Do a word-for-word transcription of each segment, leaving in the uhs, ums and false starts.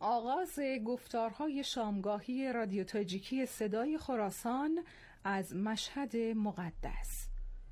آغاز گفتارهای شامگاهی رادیو تاجیکی صدای خراسان از مشهد مقدس.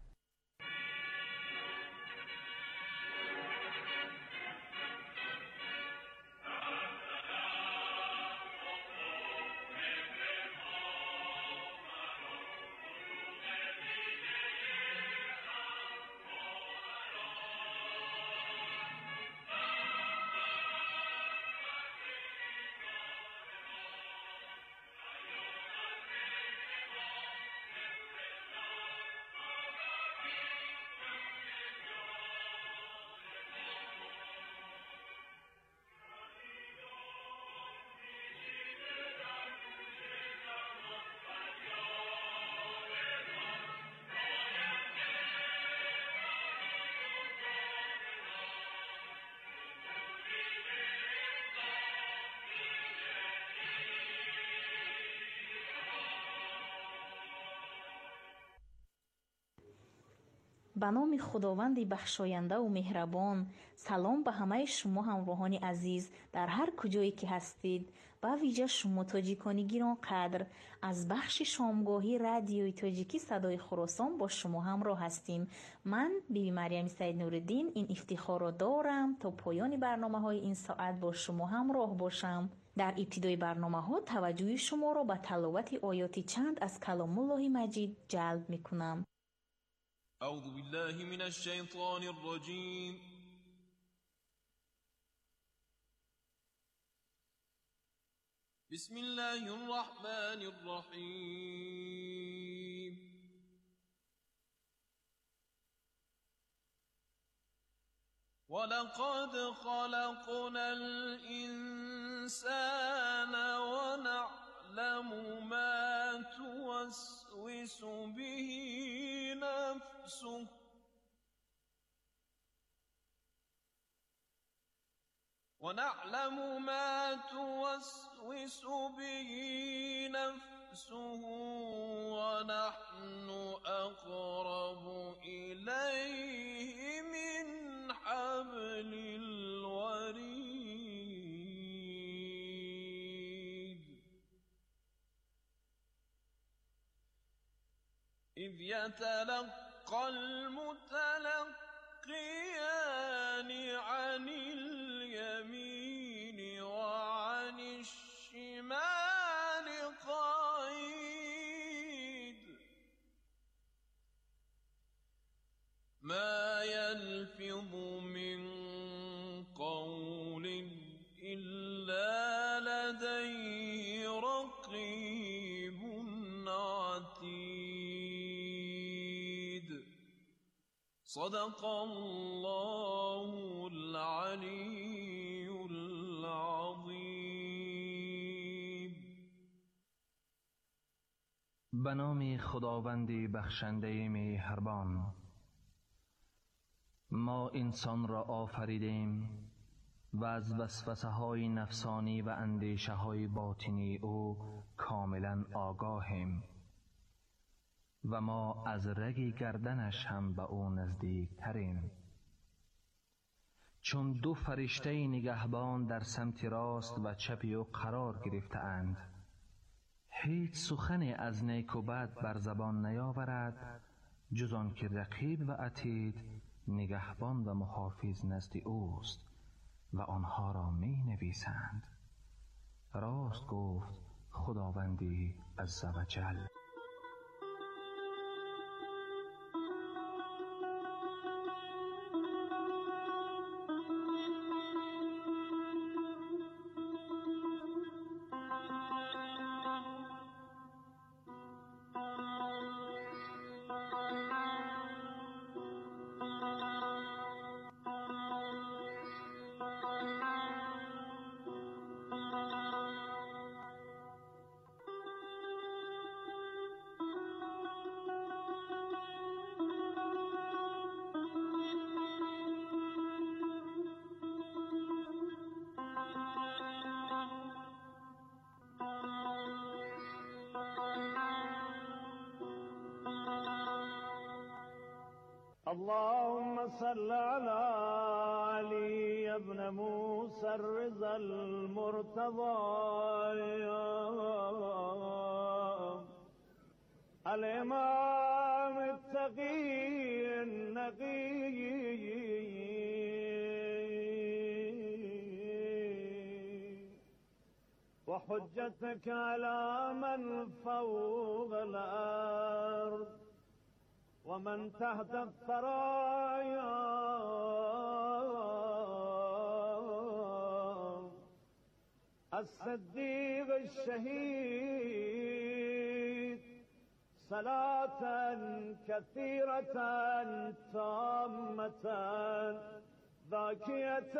به نام خداوند بخشاینده و مهربان. سلام به همه شما همراهان عزیز در هر کجایی که هستید، به ویژه شما تاجیکان گران قدر. از بخش شامگاهی رادیوی تاجیکی صدای خراسان با شما همراه هستیم. من بیبی مریم سید نورالدین این افتخار را دارم تا پایان برنامه های این ساعت با شما همراه باشم. در ابتدای برنامه ها توجه شما را به تلاوت آیاتی چند از کلام الله مجید جلب می کنم. اعوذ بالله من الشیطان الرجیم. بسم الله الرحمن الرحیم. ولقد خلقنا الإنسان ونعلم ما توسوس به نفسه ونعلم ما توسوس به نفسه ونحن أقرب إليه من حبل الوريد إذ يتلقى المتلقيان عن اليمين وعن الشمال قعيد ما يلفظ من قول إلا لديه رقيب عتيد. صدق الله العلي العظیم. به نام خداوند بخشنده مهربان. ما انسان را آفریدیم و از وسوسه های نفسانی و اندیشه های باطنی او کاملا آگاهیم و ما از رگ گردنش هم به او نزدیک تریم. چون دو فرشته نگهبان در سمت راست و چپ او قرار گرفته اند، هیچ سخنی از نیک و بد بر زبان نیاورد جز آن که رقیب و عتید نگهبان و محافظ نزد اوست و آنها را می نویسند. راست گفت خداوندی عزوجل. اللهم صل على علي ابن موسى الرضا المرتضى الإمام التقي النقي وحجتك على من فوق الأرض ومن تحت الثرايا الصديق الشهيد صلاة كثيرة تامة ذاكية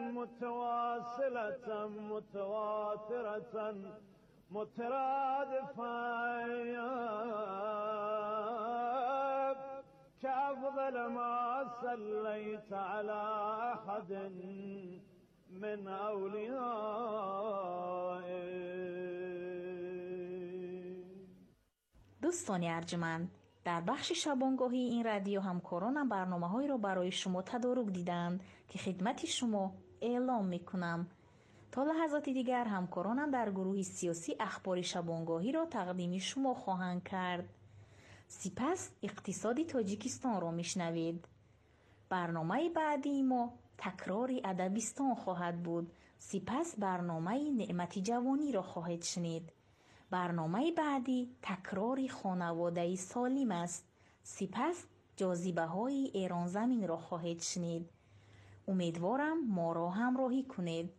متواصلة متواترة مترادفة كأفضل ما صليت على أحد من أوليائه. دوستان ارجمند، در بخش شبانگاهی این رادیو همکارانم برنامه‌هایی را برای شما تدارک دیدند که خدمت شما اعلام می‌کنم. تا لحظات دیگر همکارانم در گروه سیاسی اخبار شبانگاهی را تقدیم شما خواهند کرد. سپس اقتصادی تاجیکستان را میشنوید. برنامه بعدی ما تکرار ادبیستان خواهد بود. سپس برنامه نعمت جوانی را خواهید شنید. برنامه بعدی تکرار خانواده سالم است. سپس جاذبه های ایران زمین را خواهید شنید. امیدوارم ما را همراهی کنید.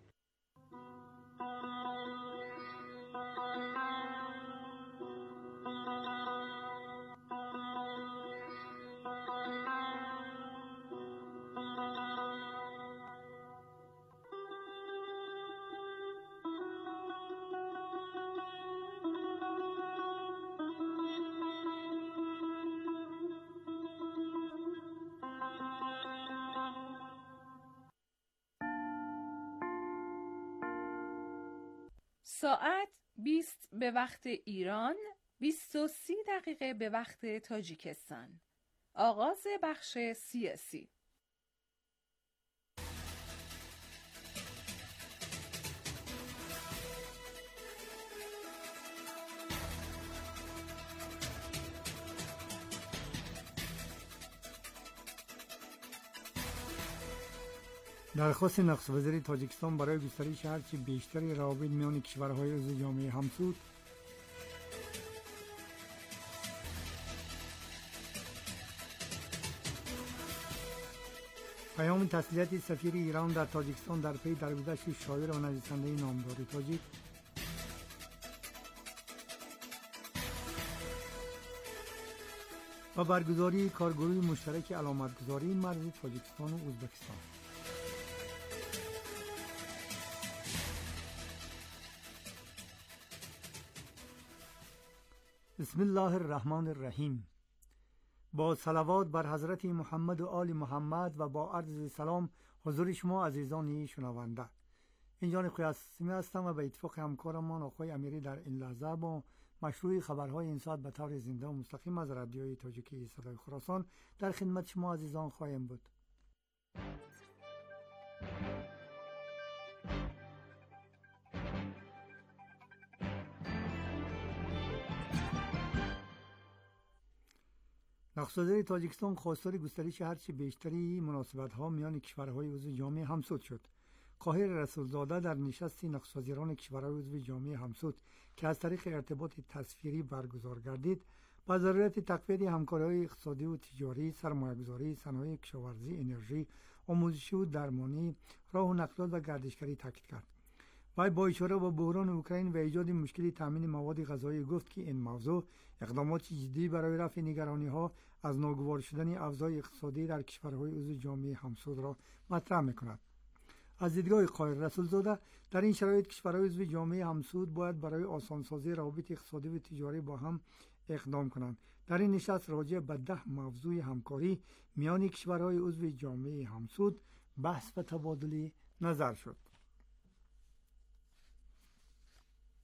ساعت بیست به وقت ایران، بیست و سی دقیقه به وقت تاجیکستان. آغاز بخش سیاسی. درخواست نخست وزیر تاجیکستان برای گسترش هرچه بیشتری روابط میان کشورهای عضو جامعه همسود. پیام تسلیت سفیر ایران در تاجیکستان در پی درگذشت شاعر و نویسنده نامدار تاجیک. و برگزاری کارگروه مشترک علامتگذاری مرز تاجیکستان و ازبکستان. بسم الله الرحمن الرحیم. با صلوات بر حضرت محمد و آل محمد و با عرض سلام حضور شما عزیزان شنونده. اینجا نخوی اسمی هستم و به اتفاق همکارمان آقای امیری در این لحظه با مشروع خبرهای این ساعت به طور زنده و مستقیم از رادیوی تاجیکی صدای خراسان در خدمت شما عزیزان خواهیم بود. نخست وزیر تاجیکستان خواستار گسترش هرچه بیشتری مناسبت‌ها میان کشورهای عضو جامعه همسود شد. قاهر رسولزاده در نشست نخست وزیران کشورهای عضو جامعه همسود که از طریق ارتباط تصویری برگزار گردید، با ضرورت تقویت همکاری‌های اقتصادی و تجاری، سرمایه‌گذاری، صنایع کشاورزی، انرژی، آموزشی و درمانی، راه و نقلیات و گردشگری تاکید کرد. وی با اشاره به بحران اوکراین و ایجاد مشکلی تامین مواد غذایی گفت که این موضوع اقدامات جدی برای رفع نگرانی‌ها از ناگوار شدن اوضاع اقتصادی در کشورهای عضو جامعه همسود را مطرح می‌کند. از دیدگاه قاهر رسولزاده در این شرایط کشورهای عضو جامعه همسود باید برای آسانسازی روابط اقتصادی و تجاری با هم اقدام کنند. در این نشست راجع به ده موضوع همکاری میان کشورهای عضو جامعه همسود بحث و تبادل نظر شد.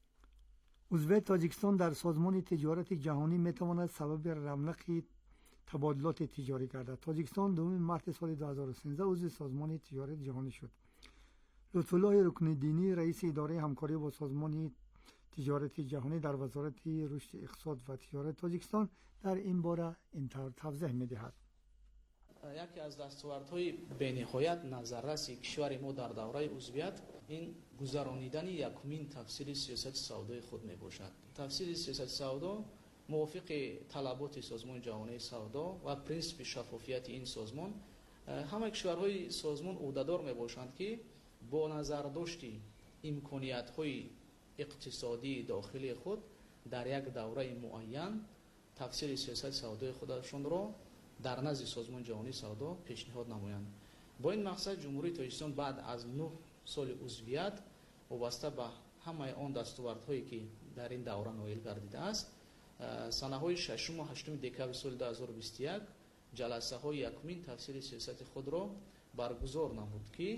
عضویت تاجیکستان در سازمان تجارت جهانی میتواند سبب رونق تبادلات تجاری کرده. تاجیکستان دوم مارس سال دو هزار و سیزده عضو سازمان تجارت جهانی شد. لطف‌الله رکن‌الدینی رئیس اداره همکاری با سازمان تجارت جهانی در وزارت رشد اقتصاد و تجارت تاجیکستان در این باره اینطور توضیح می‌دهد. یکی از دستاوردهای بی‌نهایت نظررسی کشور ما در دوره عضویت این گذرانیدن یکمین تفسیر سیاست سودای خود میباشد. تفسیر سیاست سودا موافق طلبات سازمان جهانی سودا و پرینسیپ شفافیت این سازمان، همه کشورهای سازمان عهده‌دار میباشند که با نظر داشتی امکانیت‌های اقتصادی داخلی خود در یک دوره معین تفسیر سیاست سودای خودشون را در نزد سازمان جهانی سودا پیشنهاد نمایند. با این مقصد جمهوری تاجیکستان بعد از نه سال عضویت وابسته به همه آن دستاوردهایی که در این دوره نایل گردیده است، سنه‌های ششم و هشتم دکمبر سال دو هزار و بیست و یک جلسه های یکمین تفسیر سیاست خود را برگزار نمود که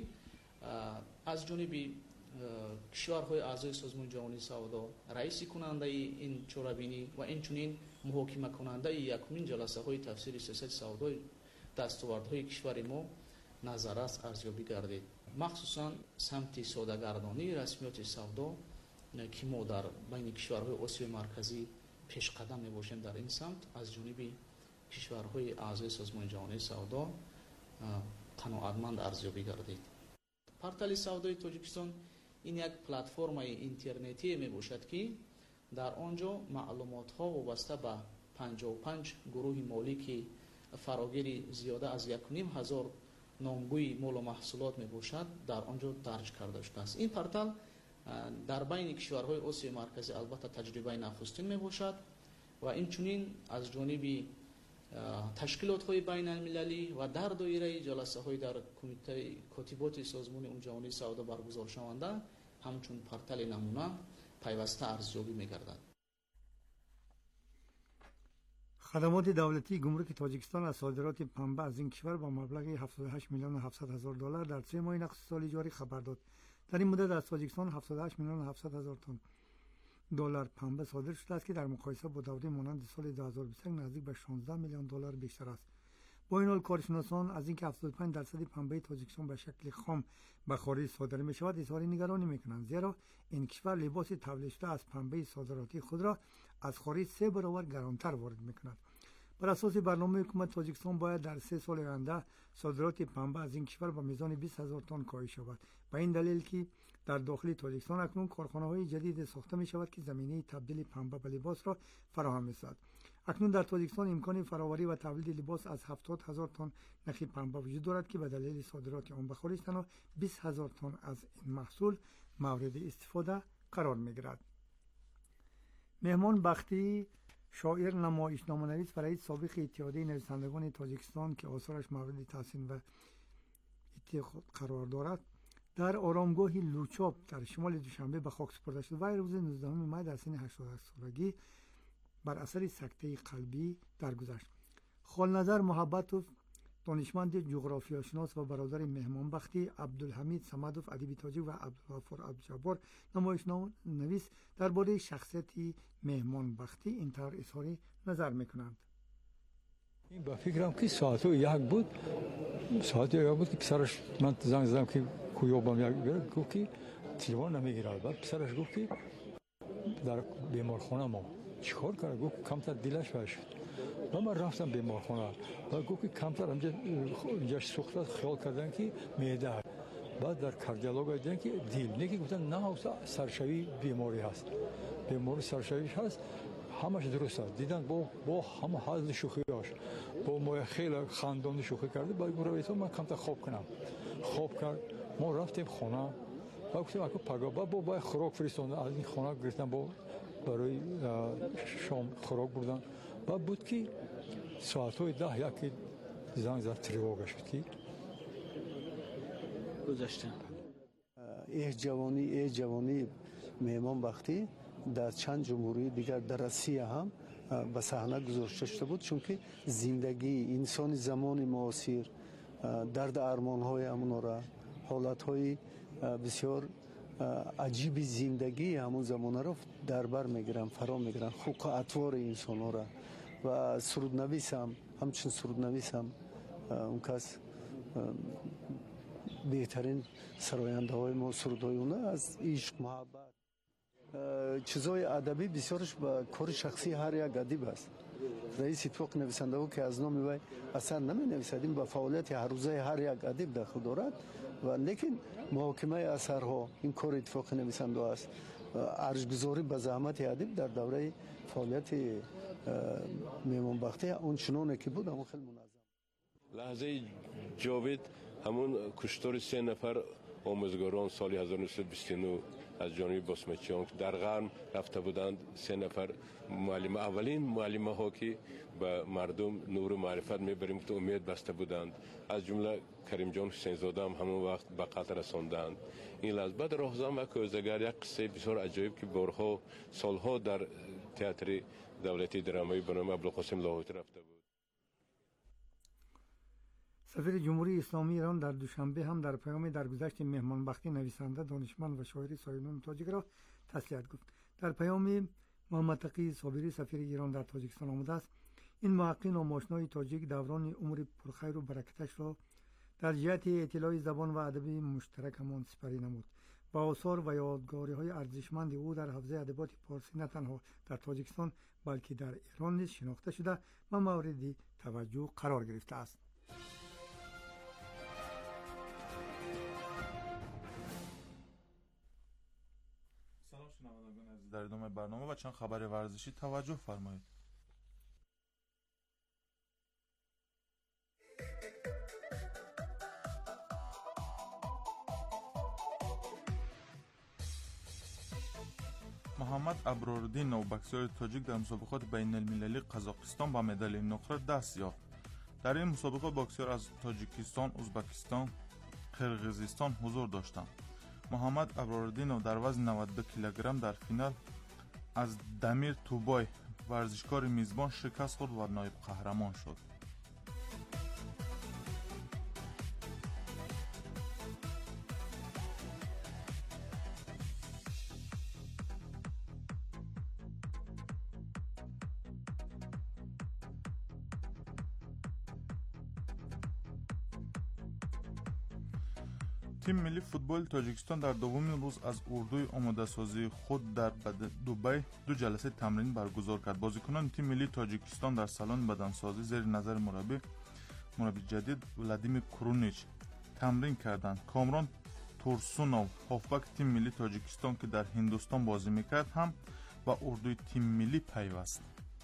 از جانب کشورهای اعضای سازمان جهانی سودا رئیس کننده این چاره‌بینی و اینچنین محاکمه کننده یکمین جلسه های تفسیر سیاست سودای دستاوردهای کشور ما نظررس ارزیابی گردید. مخصوصا سمت سوداگردانی رسمیات سودا که ما در بین کشورهای آسیای مرکزی پیش قدم میباشیم در این سمت از جانب کشورهای اعضای سازمان جهانی سودا قناعتمند ارزیابی گردید. پورتال سودای تاجیکستان این یک پلتفرم اینترنتی می باشد که در آنجا معلومات ها وابسته به پنجاه و پنج گروه مالی که فراگیر زیاده از یک و نیم هزار نامگوی مال و محصولات می باشد در آنجا درج کرده شده است. این پورتال در بین کشورهای آسیای مرکزی البته تجربه نخستین می باشد و این چنین از جانب تشکیلات های بین المللی و در دایره جلسه های در کمیته کاتبات سازمان جهانی سودا برگزار شونده همچون پورتال نمونه پیوسته ارزیابی می‌گردد. خدمات دولتی گمرک تاجیکستان از صادرات پنبه از این کشور با مبلغ هفتاد و هشت میلیون و هفتصد هزار دلار در سه ماه نقص سال جاری خبر داد. در این مدت از تاجیکستان هفتاد و هشت میلیون و هفتصد هزار تن دلار پنبه صادر شده است که در مقایسه با دوره مانند سال دو هزار و بیست و یک نزدیک به شانزده میلیون دلار بیشتر است. با این حال کارشناسان از اینکه هفتاد و پنج درصد پنبه تاجیکستان به شکل خام به خارج صادر می شود اظهار نگرانی میکنند، زیرا این کشور لباس تولید شده از پنبه صادراتی خود را از خارج سه برابر گرانتر وارد میکند. بر اساس برنامه حکومت تاجیکستان باید در سه سال آینده صادرات پنبه از این کشور به میزان بیست هزار تن کاهش شود. به این دلیل که در داخل تاجیکستان اکنون کارخانه‌های جدید ساخته می شود که زمینه تبدیل پنبه به لباس را فراهم می‌سازد. اکنون در تاجیکستان امکان فراوری و تولید لباس از هفتاد هزار تن نخ پنبه وجود دارد که به دلیل صادرات آن به خارج تنها بیست هزار تن از این محصول مورد استفاده قرار می‌گیرد. مهمان بختی شاعر، نمایشنامه‌نویس و رئیس سابق اتحادیه نویسندگان تاجیکستان که آثارش مورد تحسین و اتخاذ قرار دارد در آرامگاه لوچاب در شمال دوشنبه به خاک سپرده شد. وی روز نوزدهم مه در سن هشتاد و هشت سالگی بر اثر سکته قلبی درگذشت. خالنظر محبتوف، دانشمند جغرافیاشناس و برادر مهمان بختی عبدالحمید صمدوف ادیب تاجیک و عبدالغفور عبدالجبار نمایشنامه‌نویس درباره شخصیت مهمان بختی اینطور اظهار نظر میکنند. این با فکرم که ساعت یک بود ساعت یک بود که پسرش من زنگ زدم که کویابم یک گفت که تلفن نمیگیره. بعد پسرش گفت که در بیمارخانه ما چیکار کنه؟ گفت کمتر دلش وای شد. و من رفتم بیمارخانه و گفت که کمتر اینجا اینجا سوخت خیال کردن که معده. بعد در کاردیولوژی دیدن که دل نگی گفتن نه سرشوی بیماری هست. بیماری سرشویش هست. همش درست است. دیدن با با همه حال شوخیاش با ما خیلی خندان شوخی کرده. بعد گفتم من کمتر خواب کنم. خواب کرد. ما رفتیم خانه. بعد گفتم اگه پگاه با با خوراک فرستادن از این خانه گرفتن با برای شام خوراک بردن. بعد بود که ساعت‌های ده یکی زنگ زد تریواگ شد که گذشته. ای جوانی ای جوانی مهمان بختی در چند جمهوری دیگر در روسیه هم به صحنه گذاشته شده بود، چون که زندگی انسان زمان معاصر درد ارمان‌های همون را حالت‌های بسیار عجیب زندگی همون زمانه را در بر میگیرن، فرا میگیرن، حقوق اطوار انسان ها را و سرودنویس هم همچنین سرودنویس هم اون کس بهترین سراینده های ما سرودهای اونه از عشق محبت چیزای ادبی بسیارش با کار شخصی هر یک ادیب است. رئیس اتفاق نویسنده ها که از نام وی اصلا نمی نویسدیم با فعالیت هر روزه هر یک ادیب داخل دارد و لیکن محاکمه اثرها این کار اتفاق نویسنده است. ارزش‌گذاری به زحمت ادیب در دوره فعالیت میمونبختی اون چنونه که بود همون خیلی منظم. لحظه جاوید همون کشتار سه نفر آموزگاران سال هزار و نهصد و بیست و نه از جانب باسمچیان در قرم رفته بودند. سه نفر معلم اولین معلمه ها که به مردم نور و معرفت میبریم که امید بسته بودند از جمله کریم جان حسین زاده هم همون وقت به قتل رساندند. این لحظه بعد راهزن و کوزگر یک قصه بسیار عجیب که بارها سالها در تئاتر دولتی درامایی به نام ابوالقاسم لاهوتی رفته بود. سفیر جمهوری اسلامی ایران در دوشنبه هم در پیام درگذشت مهمانبختی نویسنده دانشمند و شاعر سایلون تاجیک را تسلیت گفت. در پیام محمد تقی صابری سفیر ایران در تاجیکستان آمده است این محقق ناماشنای تاجیک دوران عمر پرخیر و برکتش را در جهت اطلاع زبان و ادب مشترکمان سپری نمود. با آثار و یادگاری‌های ارزشمند او در حوزه ادبیات فارسی نه تنها در تاجیکستان بلکه در ایران نیز شناخته شده و مورد توجه قرار گرفته است. سلام شنوندگان عزیز، در ادامه برنامه و چند خبر ورزشی توجه فرمایید. محمد ابراردین نوبکسیار تاجیک در مسابقات بین المللی قزاقستان با مدال نقره دست یافت. در این مسابقه باکسور از تاجیکستان، ازبکستان، قرقیزستان حضور داشتند. محمد ابراردینov در وزن نود و دو کیلوگرم در فینال از دمیر توبای ورزشکار میزبان شکست خورد و نایب قهرمان شد. تیم ملی فوتبال تاجیکستان در دومین روز از اردوی آماده سازی خود در دبی دو جلسه تمرین برگزار کرد. بازیکنان تیم ملی تاجیکستان در سالن بدنسازی زیر نظر مربی مربی جدید ولادیمیر کرونیچ تمرین کردند. کامران تورسونوف هافبک تیم ملی تاجیکستان که در هندوستان بازی میکرد هم با اردوی تیم ملی پیوست.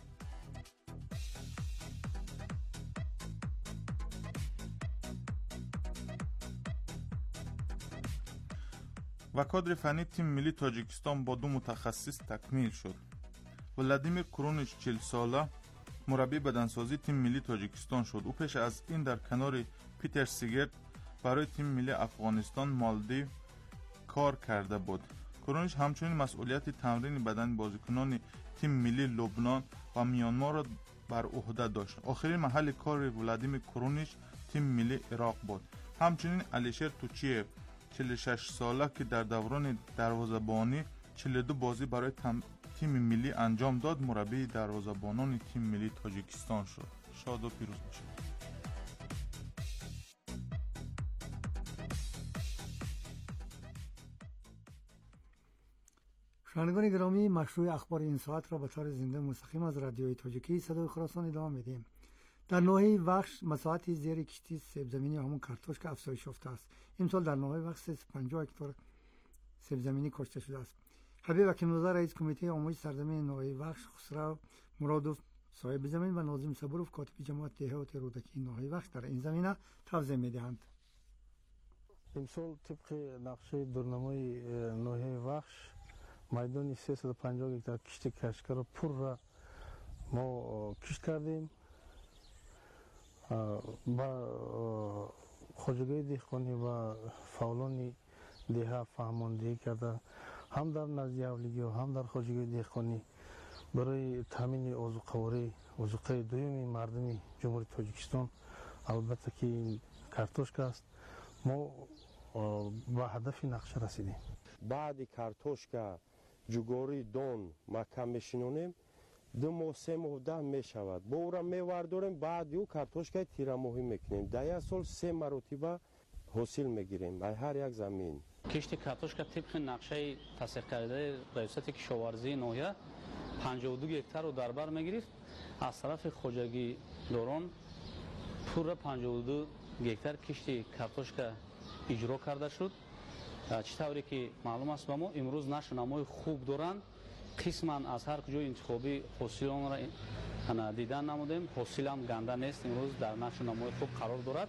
و کادر فنی تیم ملی تاجیکستان با دو متخصص تکمیل شد. ولادیمیر کرونیچ چهل ساله مربی بدنسازی تیم ملی تاجیکستان شد. او پیش از این در کنار پیتر سیگرت برای تیم ملی افغانستان مالدیو کار کرده بود. کرونیچ همچنین مسئولیت تمرین بدن بازیکنان تیم ملی لبنان و میانمار را بر عهده داشت. آخرین محل کار ولادیمیر کرونیچ تیم ملی عراق بود. همچنین الیشر توچیف چهل و شش ساله که در دوران دروازه‌بانی چهل و دو بازی برای تیم ملی انجام داد مربی دروازه‌بانان تیم ملی تاجیکستان شد. شاد و پیروز باشید. شنوندگان گرامی، مشروع اخبار این ساعت را به طور زنده مستقیم از رادیوی تاجیکی صدای خراسان ادامه میدیم. در ناحیه وخش مساحت زیر کشتی سیب زمینی همون کارتوشک افزایش یافته است. امسال در ناحیه وخش سیصد و پنجاه هکتار سیب زمینی کاشته شده است. حبیب حکیم‌زاده رئیس کمیته آموزش سرزمین ناحیه وخش، خسرو مرادوف صاحب زمین و ناظم صبروف کاتب جماعت دهات رودکی ناحیه وخش در این زمینه توضیح می‌دهند. امسال طبق نقشه برنامه ناحیه وخش میدان سیصد و پنجاه هکتار کشت کشکر را پر را ما کشت کردیم. با خواجگی دهقانی و فعالان دیها فهماندهی کرده هم در نزد اولیگی و هم در خواجگی دهقانی برای تامین آذوقه‌واری آذوقه دوم مردم جمهوری تاجیکستان، البته که این کارتوشک است، ما با هدف نقشه رسیدیم. بعد کارتوشک جوگوری دون ما کم بشینونیم دو ماه سه ماه ده میشود. با او را میورداریم، بعد یو کارتوشکای تیرماهی میکنیم. در یک سال سه مرتبه حاصل میگیریم از هر یک زمین. کشت کارتوشکا طبق نقشه تصدیق کرده ریاست کشاورزی ناحیه پنجاه و دو گکتار رو در بر میگیرید. از طرف خوجگی دوران پورا پنجاه و دو گکتار کشت کارتوشکا اجرا کرده شد. چطوری که معلوم است به ما امروز نشونامای خوب دارند. قسما از هر کجای انتخابی حاصل آن را دیدن نمودیم. حاصل هم گنده نیست، امروز در نشونامای خوب قرار دارد.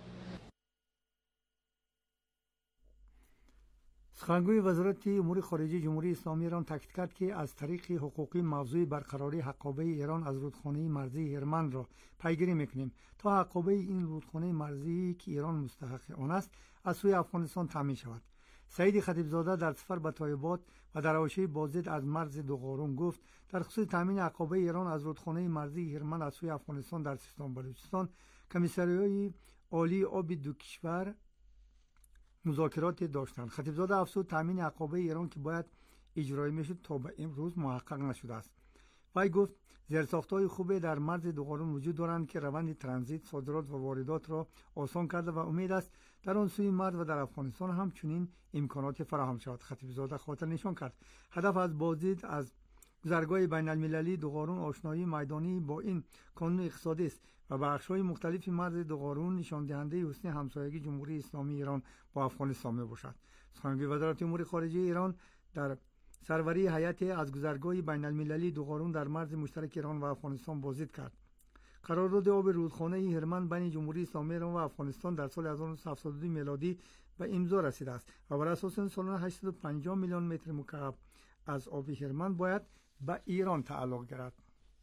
سخنگوی وزارت امور خارجه جمهوری اسلامی ایران تاکید کرد که از طریق حقوقی موضوع برقراری حقابه ایران از رودخانه مرزی هرمند را پیگیری میکنیم تا حقابه این رودخانه مرزی که ایران مستحق آن است از سوی افغانستان تامین شود. سعید خطیبزاده در سفر به تایبات و در حاشیه بازدید از مرز دوغارون گفت در خصوص تامین حقابه ایران از رودخانه مرزی هرمند از سوی افغانستان در سیستان بلوچستان کمیسریای عالی آب دو کشور مذاکرات داشتند. خطیبزاده افزود تامین حقابه ایران که باید اجرایی میشد تا به امروز محقق نشده است. وی گفت زیرساخت‌های خوبی در مرز دوغارون وجود دارند که روند ترانزیت، صادرات و واردات را آسان کرده و امید است در آن سوی مرز و در افغانستان هم چنین امکانات فراهم شود. خطیبزاده خاطر نشان کرد هدف از بازدید از گذرگاه بین المللی دوغارون آشنایی میدانی با این کانون اقتصادی است و بخش‌های مختلف مرز دوغارون نشان دهنده حسن همسایگی جمهوری اسلامی ایران با افغانستان میباشد. سخنگوی وزارت امور خارجه ایران در سروری هیئت از گذرگاه بین المللی دوغارون در مرز مشترک ایران و افغانستان بازدید کرد. قرارداد آب رودخانه هرمند بین جمهوری اسلامی ایران و افغانستان در سال هزار و نهصد و هفتاد و دو میلادی به امضا رسیده است و بر اساس سالانه هشتصد و پنجاه میلیون متر مکعب از آب هرمند باید به ایران تعلق گیرد.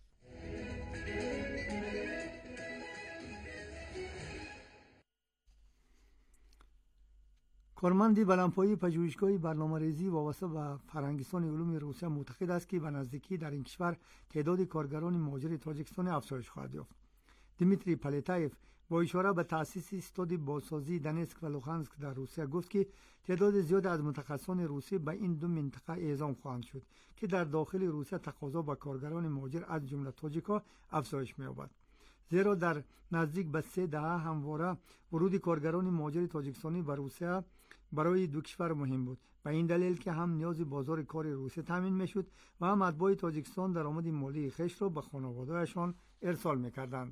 کارمندی بلندپایه پژوهشگاه برنامه‌ریزی وابسته به فرهنگستان علوم روسیه معتقد است که به نزدیکی در این کشور تعداد کارگران مهاجر تاجیکستان افزایش خواهد یافت. دیمیتری پلیتایف با اشاره به تأسیس استاد بازسازی دنیسک و لوهانسک در روسیه گفت که تعداد زیاد از متخصصان روسی به این دو منطقه اعزام خواهند شد که در داخل روسیه تقاضا به کارگران مهاجر از جمله تاجیک‌ها افزایش می‌یابد. زیرا در نزدیک به سه دهه همواره ورود کارگران مهاجر تاجیکستانی به روسیه برای دو کشور مهم بود. به این دلیل که هم نیاز بازار کار روسیه تامین میشد و هم اتباع تاجیکستان درآمد مالی خویش را به خانواده‌هایشان ارسال میکردند.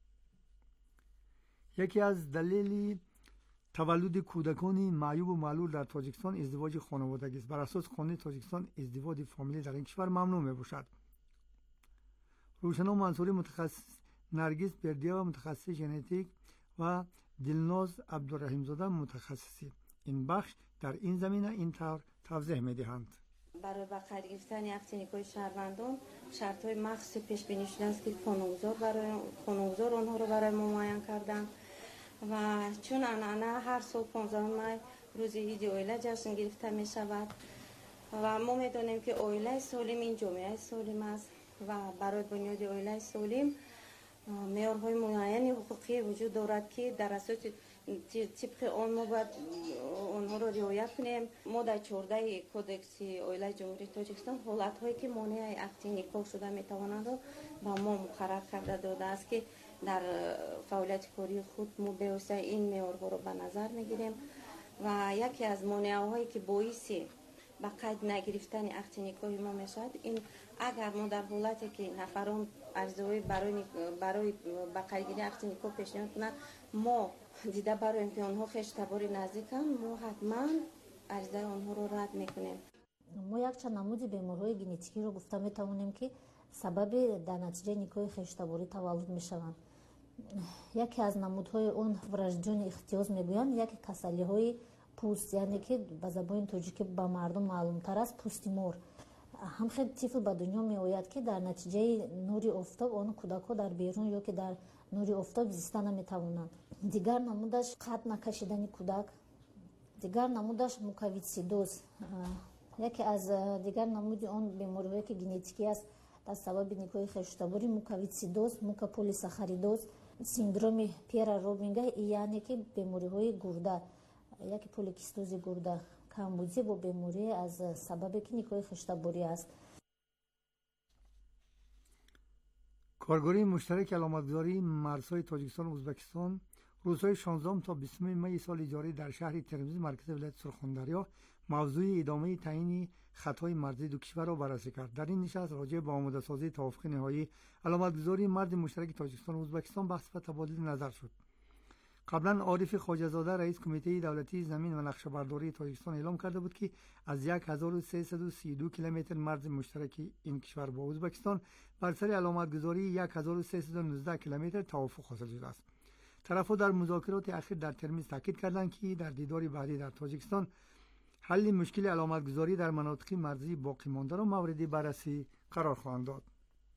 یکی از دلایل تولد کودکان معیوب و معلول در تاجیکستان ازدواج خانوادگی است. بر اساس قانون تاجیکستان ازدواج فامیلی در این کشور ممنوع میباشد. روشنا منصوری متخصص، نرگس بردیا متخصص ژنتیک و دلناز عبدالرحیمزاده متخصصی این بخش در این زمینه این طور توضیح میدهند. برای به قید گرفتن اقتنیکای شهروندان شرط های مخصوص پیش بینی شده است که قانونگذار برای قانونگذار آنها رو برای ما معین کردن و چون انانه هر سال پانزدهم می روز عید اویله جشن گرفته می شود و ما میدانیم که اویله سالم این جامعه سالم است و برای بنیاد اویله سالم معیارهای معینی حقوقی وجود دارد که در اساس طبق آن ما باید آنها را رعایت کنیم. ما در چهارده کودکس اویله جمهوری تاجیکستان حالت‌هایی که مانع عقد نکاح شده میتوانند را به ما مقرر کرده داده است که در فعالیت کاری خود ما به واسطه این معیارها را به نظر میگیریم و یکی از مانع‌هایی که باعث به قید نگرفتن عقد نکاح ما میشود این اگر ما در حالتی که نفران عرضه‌های برای برای به قیدگیری عقد نکاح پیشنهاد کنند ما دیده برای اینکه آنها خویش تبار نزدیکن ما حتما عرضه آنها رو رد میکنیم. ما یک چند نمودی بیماری‌های ژنتیکی رو گفته میتوانیم که سبب در نتیجه نکاح خویش تباری تولد میشوند. یکی از نمودهای اون وراجدون اختیاز میگویند یکی کسلی‌های پوست، یعنی که به زبان تاجیکی به مردم معلوم تر است پوستی مور. هم خیلی طفل به دنیا می آید که در نتیجه نوری آفتاب آن کودک‌ها در بیرون یا که در نوری آفتاب زیسته نمیتوانند. دیگر نمودش قد نکشیدن کودک، دیگر نمودش موکویدسیدوز. یکی از دیگر نمود آن بیماری‌هایی که ژنتیکی است در سبب نکاح خویشتباری موکویدسیدوز، موکوپولیساخاریدوز، سیندروم پیر روبینگ، یعنی که بیماری‌های گرده، یکی پولیکیستوز گرده، کمبودی با بیماری از سبب که نکاح خویشتباری است. کارگروه مشترک علامتگذاری مرزهای تاجیکستان و ازبکستان روزهای شانزده تا بیستم می سال جاری در شهر ترمز مرکز ولایت سرخاندریا موضوع ادامه تعیین خطهای مرزی دو کشور را بررسی کرد. در این نشست راجع به آماده سازی توافق نهایی علامتگذاری مرز مشترک تاجیکستان و ازبکستان بحث و تبادل نظر شد. قبلا عارف خواجه‌زاده رئیس کمیته دولتی زمین و نقشه‌برداری تاجیکستان اعلام کرده بود که از هزار و سیصد و سی و دو کیلومتر مرز مشترک این کشور با ازبکستان بر سر علامتگذاری هزار و سیصد و نوزده کیلومتر توافق حاصل شده است. طرف‌ها در مذاکرات اخیر در ترمز تاکید کردند که در دیدار بعدی در تاجیکستان حل مشکل علامتگذاری در مناطق مرزی باقی مانده را مورد بررسی قرار خواهند داد.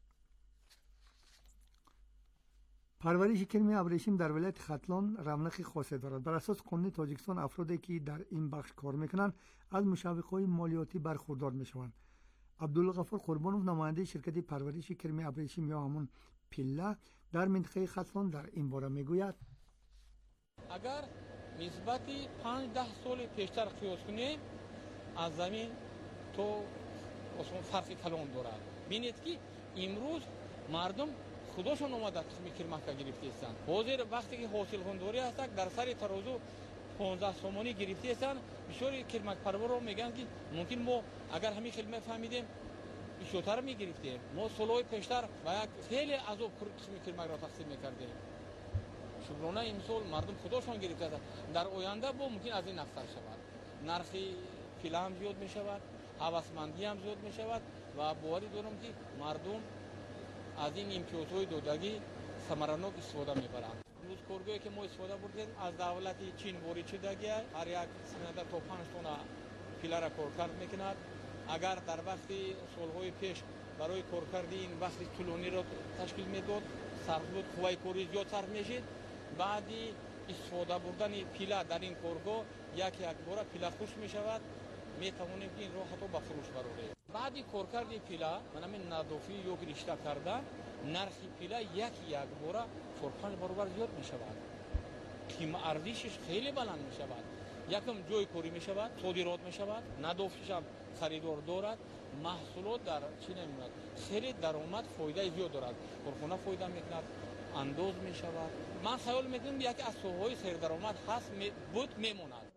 پرورش کرم ابریشم در ولایت ختلان رونق خاصی دارد. بر اساس قانون تاجیکستان افرادی که در این بخش کار میکنند از مشوق‌های مالیاتی برخوردار میشوند. عبدالغفار قربانوف نماینده شرکت پرورش کرم ابریشم یا همون پیله در منطقه ختلان در این باره میگوید اگر نسبتی پنج ده سال پیشتر قیاس کنیم از زمین تو اصلا فرقی کلان دارد. بینید که امروز مردم خودشون اومده تخم کرمک گرفته هستند. حاضر وقتی که حاصل خندوری هستند در سر ترازو پانزده سومانی گرفته هستند. بسیاری کرمک پرور میگن که ممکن ما اگر همین خدمت فهمیدیم بیشتر میگرفتیم. ما سالهای پیشتر و یک خیلی عذاب تخم کرمک را تقسیم میکردیم. شکرانه امسال مردم خودشون گرفته هستند. در آینده با ممکن از این افزایش شود. نرخ پیله هم زیاد میشود، هوسمندی هم زیاد میشود و باوری دارم که مردم از این امتیازهای دادگی ثمرناک استفاده میبرند. روز کارگاهی که ما استفاده بردیم از دولت چین باری چیدگی هر یک سنده تا پنج تن پیله را کار کرد میکند. اگر در وقت سالهای پیش برای کار کردن این وقت طولانی را تشکیل میداد صرف قوای کاری زیاد صرف میشد. بعدی استفاده بردن پیله در این کارگاه یک یک بار پیله خوش میشود. میتوانیم این را حتی به فروش برآوریم. بعدی کارکرد پیله من همین نظافی یا رشته کردن نرخ پیله یک یک بار چهار پنج برابر زیاد می شود. قیمت ارزشش خیلی بلند می شود. یکم جای کاری می شود، صادرات می شود، نظافیش هم خریدار دارد، محصولات در چی نمیموند. خیلی درآمد فایده زیاد دارد. کارخانه فایده میکند، انداز می شود. من خیال میکنم یک از سوهای خیر درآمد هست می بود میموند.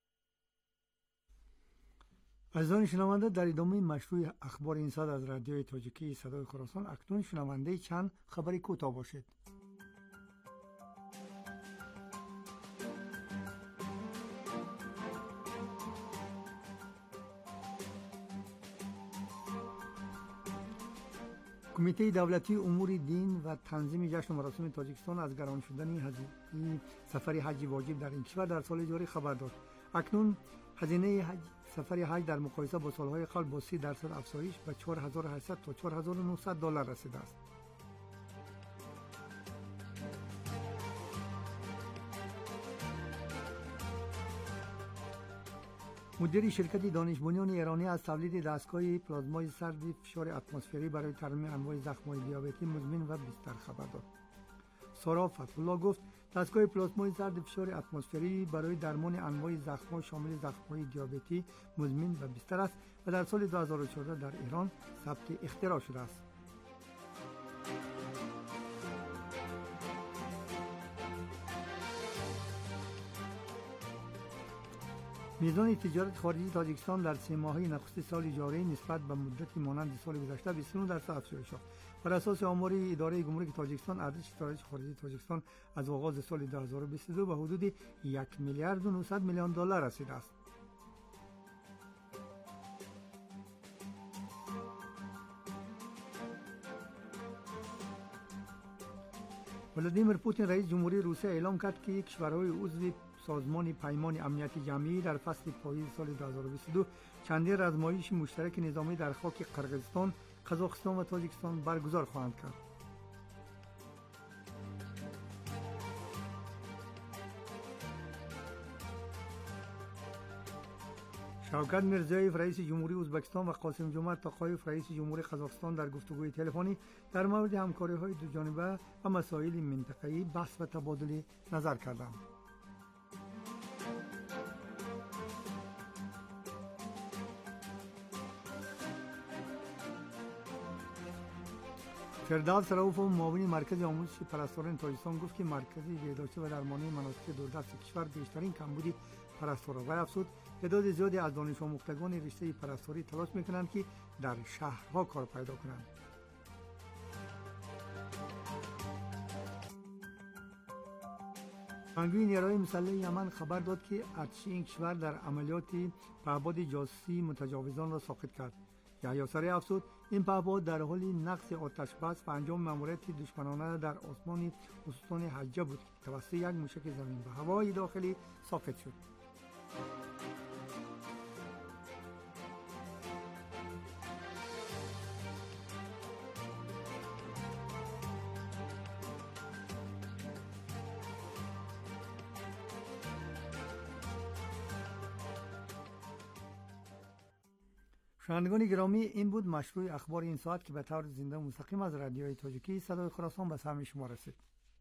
عزیزان شنونده در ادامه مشروع اخبار این ساعت از رادیوی تاجیکی صدای خراسان اکنون شنونده چند خبری کوتاه باشید. کمیته دولتی امور دین و تنظیم جشن و مراسم تاجیکستان از گران شدن هزینه سفر حج واجب در این کشور در سال جاری خبر داد. اکنون هزینه حج سفر حج در مقایسه با سالهای قبل با سی درصد افزایش به چهار هزار و هشتصد تا چهار هزار و نهصد دلار رسیده است. مدیر شرکت دانش بنیان ایرانی از تولید دستگاه پلازمای سرد فشار اتمسفری برای ترمیم انواع زخم‌های دیابتی مزمن و بیشتر خبر داد. سارا فتح‌الله گفت دستگاه پلازمای سرد فشار اتمسفری برای درمان انواع زخم‌ها شامل زخم‌های دیابتی مزمن و بیشتر است و در سال دو هزار و چهارده در ایران ثبت اختراع شده است. میزان تجارت خارجی تاجیکستان در سه ماهه نخست سال جاری نسبت به مدتی مانند سال گذشته بیست و نه درصد افزایش یافت. بر اساس آمار اداره گمرک تاجیکستان ارزش تجارت خارجی تاجیکستان از آغاز سال دو هزار و بیست و دو به حدود یک میلیارد و نهصد میلیون دلار رسیده است. ولادیمیر پوتین رئیس جمهوری روسیه اعلام کرد که کشورهای عضو سازمان پیمان امنیت جمعی در فصل پاییز سال دو هزار و بیست و دو چندین آزمایش مشترک نظامی در خاک قرقیزستان، قزاقستان و تاجیکستان برگزار خواهند کرد. شوکت میرزیویف رئیس جمهوری ازبکستان و قاسم جمعت تقایف رئیس جمهوری قزاقستان در گفتگوی تلفنی در مورد همکاری‌های دوجانبه و مسائل منطقه‌ای بحث و تبادل نظر کردند. فردوس رؤوف معاون مرکز آموزش پرستاران تاجیکستان گفت که مرکز بهداشتی و درمانی مناطق دوردست کشور بیشترین کمبود پرستاران و افزود تعداد زیادی از دانش آموختگان رشته پرستاری تلاش میکنند که در شهرها کار پیدا کنند. سخنگوی نیروهای مسلح یمن خبر داد که ارتش این کشور در عملیاتی پهپاد جاسوسی متجاوزان را ساقط کرد. یحیی ساری افزود این پهپاد در حال نقض آتش بس و انجام ماموریت دشمنانه در آسمان استان حجه بود که توسط یک موشک زمین و هوایی داخلی ساقط شد. شنوندگان گرامی، این بود مشروع اخبار این ساعت که به طور زنده و مستقیم از رادیوی تاجیکی صدای خراسان به سمع شما رسید.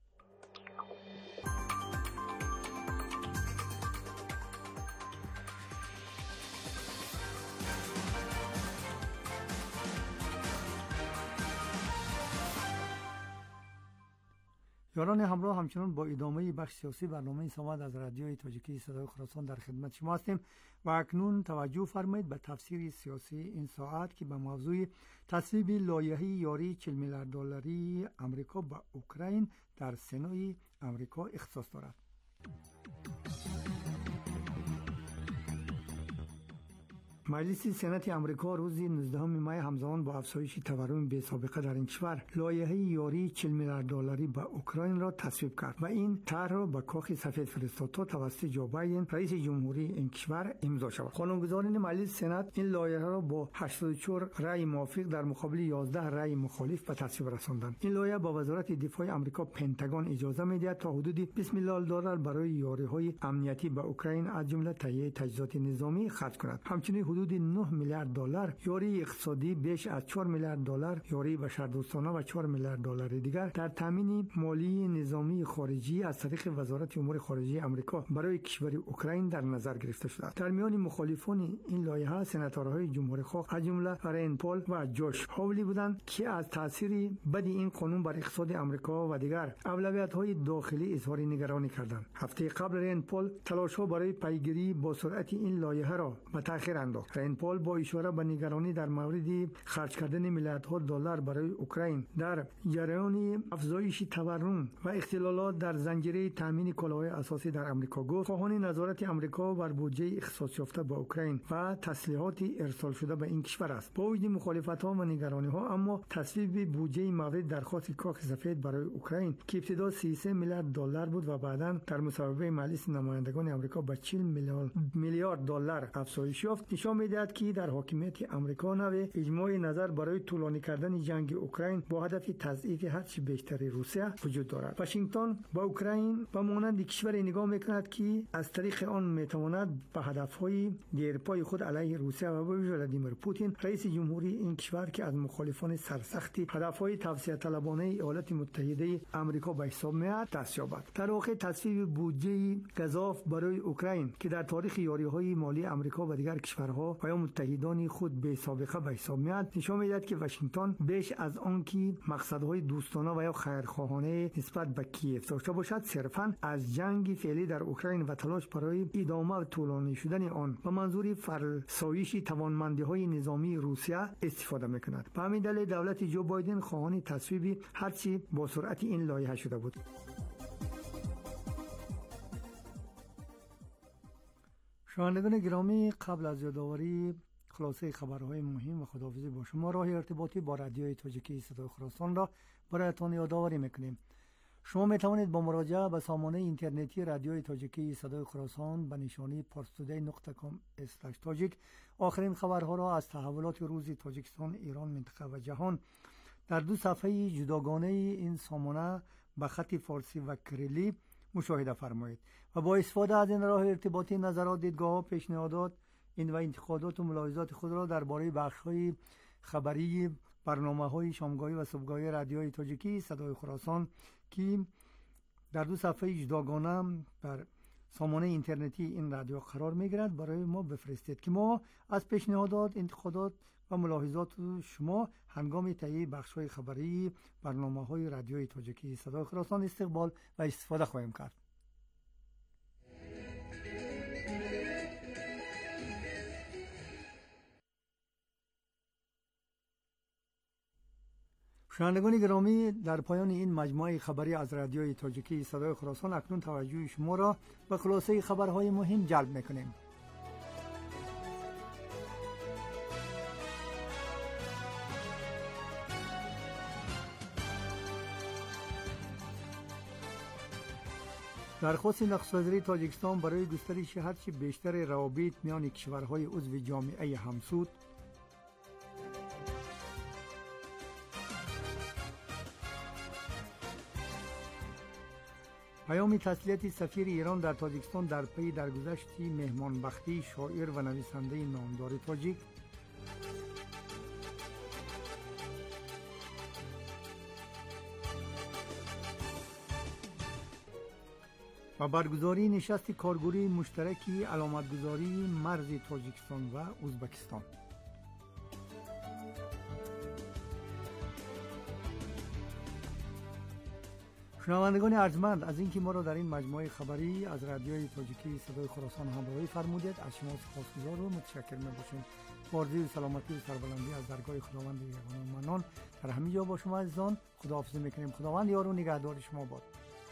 یاران همراه، همچنان با ادامه بخش سیاسی برنامه سواد از رادیوی تاجیکی صدای خراسان در خدمت شما هستیم و اکنون توجه فرمایید به تفسیر سیاسی این ساعت که به موضوع تصویب لایحه یاری چهل میلیارد دلاری امریکا به اوکراین در سنای امریکا اختصاص دارد. مجلس سنات امریکا روز نوزدهم می همزمان با افزایش تورم بی سابقه در این کشور لایحه یاری چهل میلیارد دلاری به اوکراین را تصویب کرد و این طرح را به کاخ سفید فرستاد تا توسط جو بایدن رئیس جمهوری این کشور امضا شود. قانونگذاران مجلس سنات این لایحه را با هشتاد و چهار رأی موافق در مقابل یازده رأی مخالف به تصویب رساندند. این لایحه با وزارت دفاع امریکا پنتاگون اجازه می‌دهد تا حدود بیست میلیارد دلار برای یاری‌های امنیتی به اوکراین از جمله تهیه تجهیزات نظامی خرج کند. همچنین حدود نه میلیارد دلار یاری اقتصادی، بیش از چهار میلیارد دلار یاری بشردوستانه و چهار میلیارد دلار دیگر در تامین مالی نظامی خارجی از طریق وزارت امور خارجه آمریکا برای کشور اوکراین در نظر گرفته شده است. در میان مخالفان این لایحه سناتورهای جمهوری‌خواه از جمله رین پول و جوش هاولی بودند که از تاثیر بد این قانون بر اقتصاد آمریکا و دیگر اولویت‌های داخلی اظهار نگرانی کردند. هفته قبل رین پول تلاش‌ها برای پیگیری با سرعت این لایحه را به تأخیر انداخت. رین پول با اشاره به نگرانی در مورد خرج کردن میلیاردها دلار برای اوکراین در جریان افزایش تورم و اختلالات در زنجیره تامین کالاهای اساسی در آمریکا گفت خواهان نظارت آمریکا بر بودجه اختصاص یافته به اوکراین و تسلیحات ارسال شده به این کشور است. با وجود مخالفت‌ها و نگرانی‌ها، اما تصویب بودجه مورد درخواست کاخ سفید برای اوکراین که ابتدا سی و سه میلیارد دلار بود و بعداً در مصوبه مجلس نمایندگان آمریکا به چهل میلیارد دلار افزایش یافت، نشان می‌دهد که در حاکمیت آمریکا نوع اجماع نظر برای طولانی کردن جنگ اوکراین با هدف تضعیف هرچی بیشتر روسیه وجود دارد. واشنگتن با اوکراین به مانند کشوری نگاه میکند که از طریق آن میتواند به هدفهای دیرپای خود علیه روسیه و ولادیمیر پوتین رئیس جمهوری این کشور که از مخالفان سرسختی هدفهای توسعه طلبانه ایالات متحده آمریکا به حساب میاد دست یابد. در واقع تصویب بودجه گزاف برای اوکراین که در تاریخ یاریهای مالی آمریکا و دیگر کشورها و یا متحدان خود به سابقه به حساب میاد، نشان میدهد که واشنگتن بیش از آنکه مقصدهای دوستانه و یا خیرخواهانه نسبت به کیف داشته باشد، صرفاً از جنگ فعلی در اوکراین و تلاش برای ادامه و طولانی شدن آن به منظور فرسایش توانمندی‌های نظامی روسیه استفاده میکند. به همین دلیل دولت جو بایدن خواهان تصویب هرچی با سرعت این لایحه شده بود. شنوندگان گرامی، قبل از یادآوری خلاصه خبرهای مهم و خداحافظی با شما، راه ارتباطی با رادیوی تاجیکی صدای خراسان را برایتان یادآوری میکنیم. شما می توانید با مراجعه به سامانه اینترنتی رادیوی تاجیکی صدای خراسان به نشانی پارستودی نقطه کام اسلش تاجیک آخرین خبرها را از تحولات روز تاجیکستان، ایران، منطقه و جهان در دو صفحه جداگانه این سامانه به خط فارسی و کریلی مشاهده فرمایید و با استفاده از این راه ارتباطی نظرات، دیدگاه‌ها، پیشنهادات این و انتقادات و ملاحظات خود را درباره بخش‌های خبری برنامه‌های شامگاهی و صبحگاهی رادیوی تاجیکی صدای خراسان که در دو صفحه جداگانه در سامانه اینترنتی این رادیو قرار می‌گیرد برای ما بفرستید که ما از پیشنهادات، انتقادات و ملاحظات شما هنگام تهیه بخش‌های خبری برنامه‌های رادیوی تاجیکی صدای خراسان استقبال و استفاده خواهیم کرد. شنوندگان گرامی، در پایان این مجموعه خبری از رادیوی تاجیکی صدای خراسان اکنون توجه شما را به خلاصه خبرهای مهم جلب می‌کنیم. درخواست نخست وزیری تاجیکستان برای گسترش هرچه بیشتر روابط میان کشورهای عضو جامعه همسود. پیام تسلیت سفیر ایران در تاجیکستان در پی درگذشت مهمانبختی شاعر و نویسنده نامدار تاجیک. و برگزاری نشست کارگروه مشترکی علامتگذاری مرز تاجیکستان و ازبکستان. شنوندگان ارجمند، از اینکه ما را در این مجموعه خبری از رادیوی تاجیکی صدای خراسان همراهی فرمودید از شما سپاسگزار و متشکر می‌باشیم. آرزوی سلامتی و سربلندی از درگاه خداوند یگانه و منان در همه جا با شما عزیزان خداحافظی می‌کنیم. خداوند یار و نگهدار شما باد.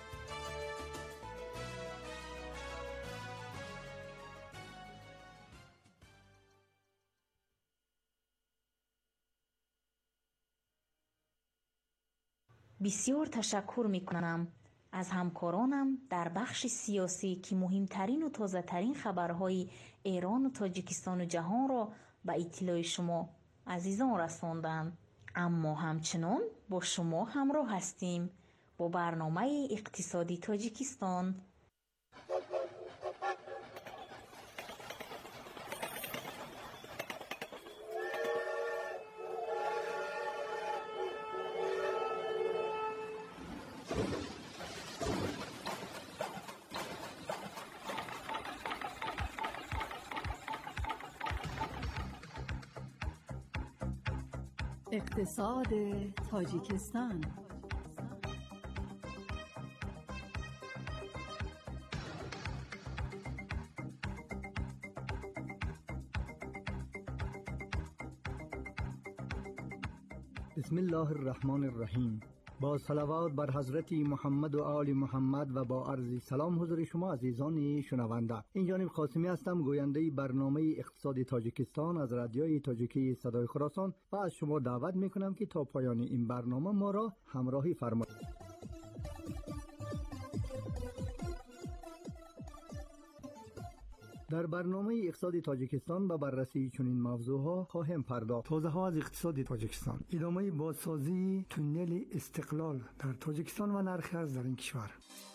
بسیار تشکر می کنم از همکارانم در بخش سیاسی که مهمترین و تازه ترین خبرهای ایران و تاجیکستان و جهان را به اطلاع شما عزیزان رساندند. اما همچنان با شما همراه هستیم با برنامه اقتصادی تاجیکستان. اقتصاد تاجیکستان. بسم الله الرحمن الرحیم. با صلوات بر حضرت محمد و آل محمد و با عرض سلام حضور شما عزیزان شنونده. این جانب قاسمی هستم، گوینده برنامه اقتصاد تاجیکستان از رادیوی تاجیکی صدای خراسان و از شما دعوت میکنم که تا پایان این برنامه ما را همراهی فرمایید. در برنامه اقتصاد تاجیکستان به بررسی چنین موضوعها خواهیم پرداخت. توضیح ها از اقتصاد تاجیکستان، ادامه بازسازی تونل استقلال در تاجیکستان و نرخ ارز در این کشور.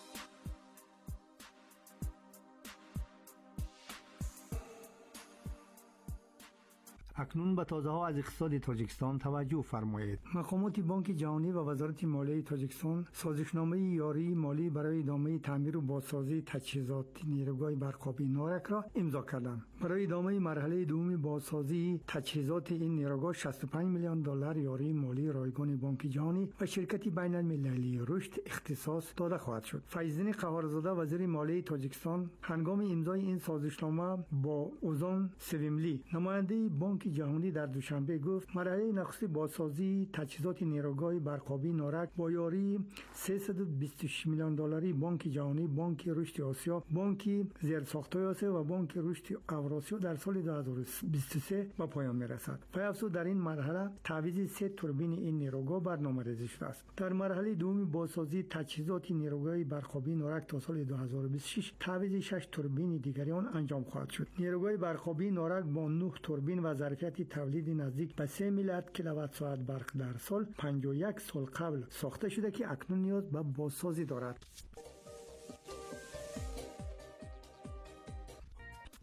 اکنون به تازه ها از اقتصاد تاجیکستان توجه فرمایید. مقامات بانک جهانی و وزارت مالیه تاجیکستان سازشنامه یاری مالی برای ادامه تعمیر و بازسازی تجهیزات نیروگاه برقابی نارک را امضا کردند. برای ادامه مرحله دوم بازسازی تجهیزات این نیروگاه شصت و پنج میلیون دلار یاری مالی رایگان بانک جهانی و شرکت بین المللی رشد اختصاص داده خواهد شد. فیض‌دین قهارزاده وزیر مالیه تاجیکستان هنگام امضای این سازشنامه با اوزان سویملی نماینده بانک جهانی در دوشنبه گفت مرحله نخستی بازسازی تجهیزات نیروگاه برقابی نارک با یاری سیصد و بیست و شش میلیون دلاری بانک جهانی، بانک رشد آسیا، بانک زیرساخت‌های آسیا و بانک رشد اوراسیا در سال دو هزار و بیست و سه به پایان میرسد. پس افزود در این مرحله تعویض سه توربین این نیروگاه برنامه‌ریزی شده است. در مرحله دوم بازسازی تجهیزات نیروگاه برقابی نارک تا سال دو هزار و بیست و شش تعویض شش توربین دیگری آن انجام خواهد شد. نیروگاه برقابی نارک با نه توربین و ظرفیت تولید نزدیک به سه میلیارد کیلووات ساعت برق در سال پنجاه و یک سال قبل ساخته شده که اکنون نیاز به بازسازی دارد.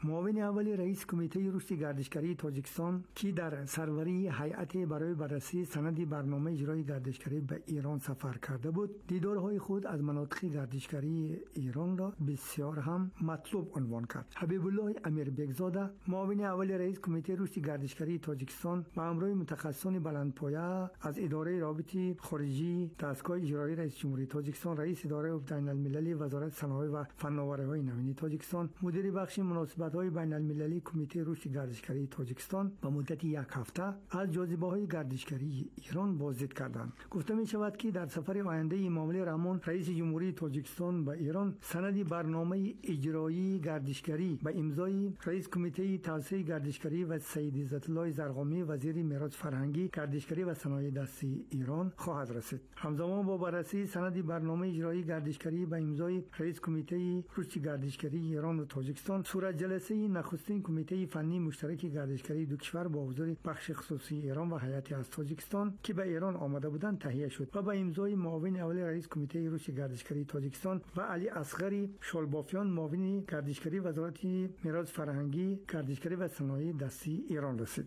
معاون اول رئیس کمیته رشد گردشگری تاجیکستان که در سروری هیئت برای بررسی سند برنامه اجرای گردشگری به ایران سفر کرده بود، دیدارهای خود از مناطق گردشگری ایران را بسیار هم مطلوب عنوان کرد. حبیب الله امیر بگزاده، معاون اول رئیس کمیته رشد گردشگری تاجیکستان، با همراه متخصصان بلندپایه از اداره رابطه خارجی دستگاه اجرایی رئیس جمهوری تاجیکستان، رئیس اداره بین المللی وزارت صنایع و فناوری‌های نوین تاجیکستان، مدیر بخش مناسبت‌های بین المللی کمیته رشد گردشگری تاجیکستان به مدت یک هفته از جاذبه‌های گردشگری ایران بازدید کردند. گفته می شود که در سفر آینده امامعلی رحمان رئیس جمهوری تاجیکستان به ایران سند برنامه اجرایی گردشگری به امضای رئیس کمیته توسعه گردشگری و سید عزت الله زرقامی وزیر میراث فرهنگی، گردشگری و صنایع دستی ایران خواهد رسید. همزمان با بررسی سند برنامه اجرایی گردشگری به امضای رئیس کمیته رشد گردشگری ایران و تاجیکستان، صورت جلسه نخستین کمیته فنی مشترک گردشگری دو کشور با حضور بخش خصوصی ایران و هیئتی از تاجیکستان که به ایران آمده بودند تهیه شد و به امضای معاون اول رئیس کمیته رشد گردشگری تاجیکستان و علی اصغری شالبافیان معاون گردشگری وزارت میراث فرهنگی، گردشگری و صنایع دستی ایران رسید.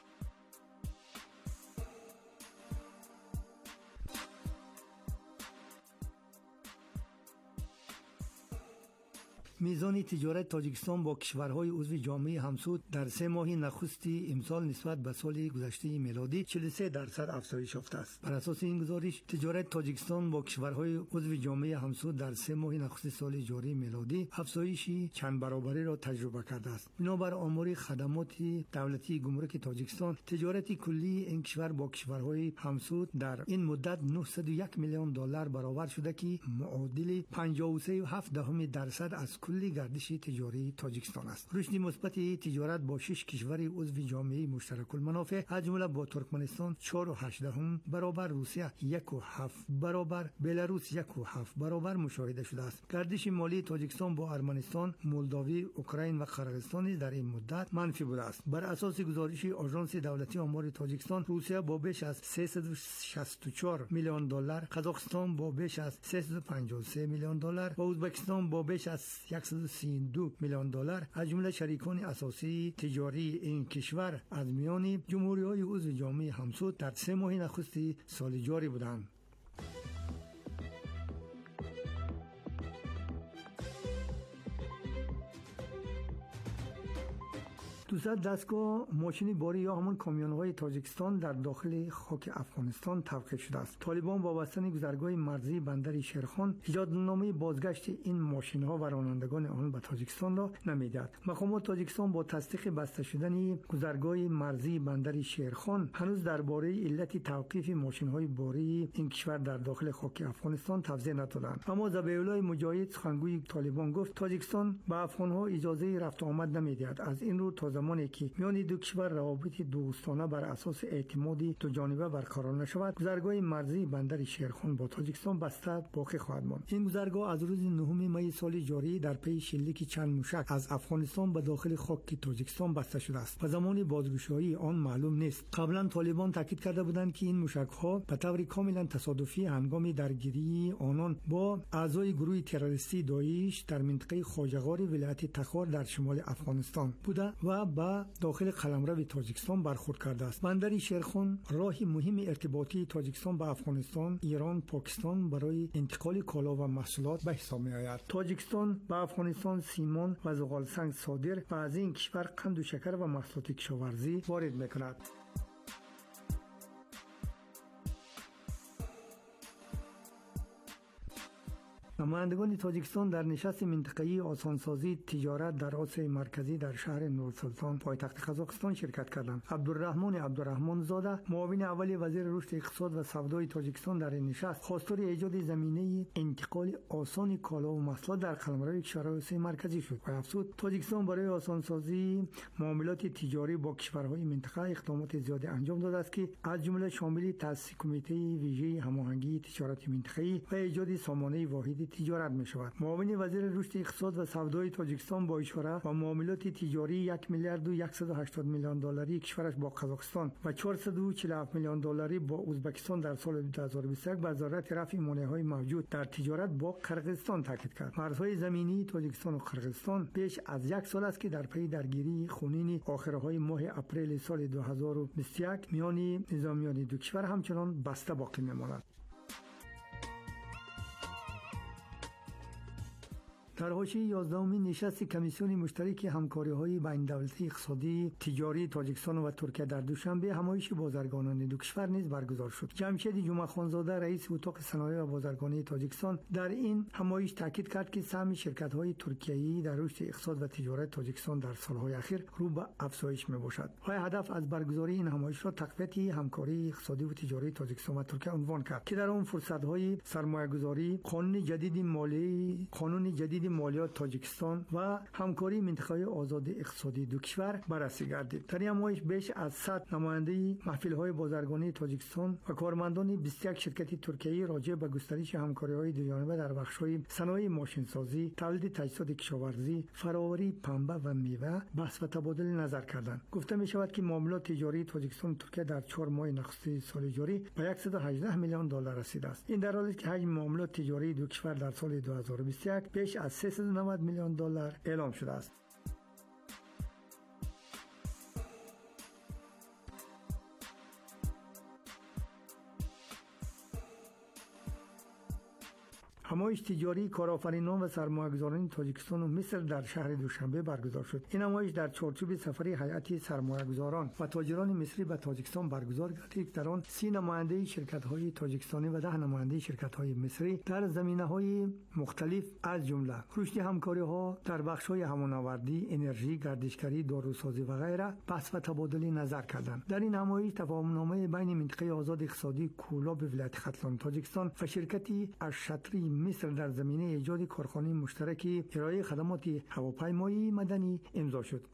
میزان تجارت تاجیکستان با کشورهای عضو جامعه همسود در سه ماه نخستی امسال نسبت به سال گذشته میلادی چهل و سه درصد افزایش یافته است. بر اساس این گزارش، تجارت تاجیکستان با کشورهای عضو جامعه همسود در سه ماه نخست سال جاری میلادی افزایشی چند برابری را تجربه کرده است. بنابر آمار خدمات دولتی گمرک تاجیکستان، تجارت کلی این کشور با کشورهای همسود در این مدت نهصد و یک میلیون دلار برابر شده که معادل پنجاه و سه و هفت دهم درصد از کلی گردش تجاری تاجیکستان است. رشد مثبت تجارت با شش کشور عضو جامعه مشترک المنافع از جمله با ترکمنستان چهار و هشت دهم برابر، روسیه یک و هفت برابر، بلاروس یک و هفت برابر مشاهده شده است. گردش مالی تاجیکستان با ارمنستان، مولداوی، اوکراین و قرقیزستان در این مدت منفی بوده است. بر اساس گزارش آژانس دولتی آمار تاجیکستان، روسیه با بیش از سیصد و شصت و چهار میلیون دلار، قزاقستان با بیش از سیصد و پنجاه و سه میلیون دلار و ازبکستان با بیش از صد و سی و دو میلیون دلار از جمله شریکان اساسی تجاری این کشور از میان جمهوری‌های عضو جامعه همسود در سه ماه نخست سال جاری بودند. دوصد دستگاه ماشین باری یا همون کامیون‌های تاجیکستان در داخل خاک افغانستان توقیف شده است. طالبان با بستن گذرگاه مرزی بندر شیرخان اجازه‌نامه بازگشت این ماشین‌ها و رانندگان آن به تاجیکستان را نمی‌دهد. مقامات تاجیکستان با تصدیق بسته شدن گذرگاه مرزی بندر شیرخان هنوز درباره علت توقیف ماشین‌های باری این کشور در داخل خاک افغانستان توضیح ندادند. اما ذبیح الله مجاهد سخنگوی طالبان گفت تاجیکستان به افغان‌ها اجازه رفت و آمد نمی‌دهد. از این رو تا زمانی که میان دو کشور روابط دوستانه بر اساس اعتمادی دو جانبه برقرار نشود، گذرگاه مرزی بندر شیرخان با تاجیکستان بسته باقی خواهد ماند. این گذرگاه از روز نهم می سال جاری در پی شلیک چند موشک از افغانستان به داخل خاک تاجیکستان بسته شده است و زمان بازگشایی آن معلوم نیست. قبلا طالبان تاکید کرده بودند که این موشک‌ها به طور کاملا تصادفی هنگام درگیری آنان با اعضای گروه تروریستی داعش در منطقه خواجه‌غار ولایت تخار در شمال افغانستان بوده و به داخل قلمرو تاجیکستان برخورد کرده است. بندر شیرخان راهی مهم ارتباطی تاجیکستان با افغانستان، ایران، پاکستان برای انتقال کالا و محصولات به حساب می‌آید. تاجیکستان به افغانستان سیمان و زغال سنگ صادر و از این کشور قند و شکر و محصولات کشاورزی وارد می‌کند. نمایندگان تاجیکستان در نشست منطقه‌ای آسانسازی تجارت در آسیای مرکزی در شهر نورسلطان پایتخت قزاقستان شرکت کردند. عبدالرحمن عبدالرحمن زاده، معاون اول وزیر رشد اقتصاد و سودای تاجیکستان در این نشست خواستار ایجاد زمینه انتقال آسان کالا و محصولات در قلمرو کشورهای آسیای مرکزی شد و افزود تاجیکستان برای آسانسازی معاملات تجاری با کشورهای منطقه اقدامات زیادی انجام داده است که از جمله شامل تأسیس کمیته ویژه هماهنگی تجارت منطقه‌ای و ایجاد سامانه واحد تجارت می‌شود. معاون وزیر رشد اقتصاد و سودای تاجیکستان با اشاره به معاملات تجاری یک میلیارد و صد و هشتاد میلیون دلاری کشورش با قزاقستان و چهارصد و چهل و هفت میلیون دلاری با ازبکستان در سال دو هزار و بیست و یک به ضرورت رفع مانع‌های موجود در تجارت با قرقیزستان تاکید کرد. مرزهای زمینی تاجیکستان و قرقیزستان بیش از یک سال است که در پی درگیری خونین آخرهای ماه اپریل سال دو هزار و بیست و یک میان نظامیان دو کشور همچنان بسته باقی میماند. در حاشیه یازدهمین نشست کمیسیون مشترک همکاری‌های بین‌الدولتی اقتصادی تجاری تاجیکستان و ترکیه در دوشنبه همایش بازرگانان دو کشور نیز برگزار شد. جمشید جمعه خانزاده رئیس اتاق صنایع و بازرگانی تاجیکستان در این همایش تاکید کرد که سهم شرکت‌های ترکیه‌ای در رشد اقتصاد و تجارت تاجیکستان در سال‌های اخیر رو به افزایش می‌باشد. های هدف از برگزاری این همایش را تقویت همکاری اقتصادی و تجاری تاجیکستان و ترکیه عنوان کرد که در آن فرصت‌های سرمایه‌گذاری، قانون جدید مالی، قانون جدید مالیات تاجیکستان و همکاری منطقه آزاد اقتصادی دو کشور بررسی گردید. در این همایش بیش از صد نماینده محفل‌های بازرگانی تاجیکستان و کارمندان بیست و یک شرکت ترکیه‌ای راجع به گسترش همکاری‌های دو جانبه در بخش‌های صنایع ماشین‌سازی، تولید تجهیزات کشاورزی، فراوری پنبه و میوه بحث و تبادل نظر کردند. گفته می‌شود که معاملات تجاری تاجیکستان و ترکیه در چهار ماه نخست سال جاری به صد و هجده میلیون دلار رسیده است. این در حالی است که حجم معاملات تجاری دو کشور در سال دو هزار و بیست و یک بیش از سیصد و نود میلیون دلار اعلام شده است. همایش تجاری کارآفرینان و سرمایه‌گذاران تاجیکستان و مصر در شهر دوشنبه برگزار شد. این همایش در چارچوب سفر هیئت سرمایه‌گذاران و تاجران مصری به تاجیکستان برگزار گردید. در آن سی نماینده شرکت‌های تاجیکستانی و ده نماینده شرکت‌های مصری در زمینه‌های مختلف از جمله رشد همکاری‌ها در بخش‌های همانآوردی، انرژی، گردشگری، داروسازی و غیره بحث و تبادل نظر کردند. در این همایش تفاهم‌نامه بین منطقه آزاد اقتصادی کولاب ولایت ختلان تاجیکستان و شرکتی اشتری مصر در زمینه ایجاد کارخانه مشترک ارائه خدمات هواپیمایی مدنی امضا شد.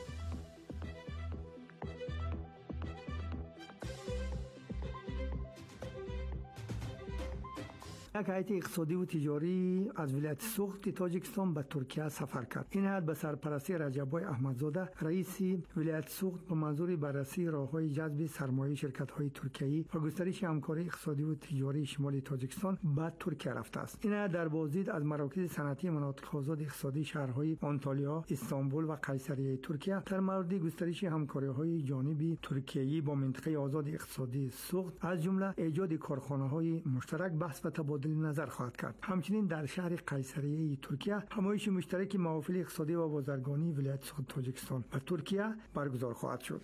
یک هیئت اقتصادی و تجاری از ولایت سوخت تاجیکستان به ترکیه سفر کرد. این هیئت به سرپرستی رجب‌بای احمدزاده رئیس ولایت سوخت به منظور بررسی راه‌های جذب سرمایه شرکت‌های ترکیه‌ای و گسترش همکاری اقتصادی و تجاری شمال تاجیکستان به ترکیه رفته است. این هیئت در بازدید از مراکز صنعتی مناطق آزاد اقتصادی شهرهای آنتالیا، استانبول و قیصریه ترکیه در مورد گسترش همکاری‌های جانبی ترکیه‌ای با منطقه آزاد اقتصادی سوخت از جمله ایجاد کارخانه‌های مشترک بحث و تبادل نظر خواهد کرد. همچنین در شهر قیصریه ترکیه همایش مشترک محافل اقتصادی و بازرگانی ولایت سوخت تاجیکستان و ترکیه برگزار خواهد شد.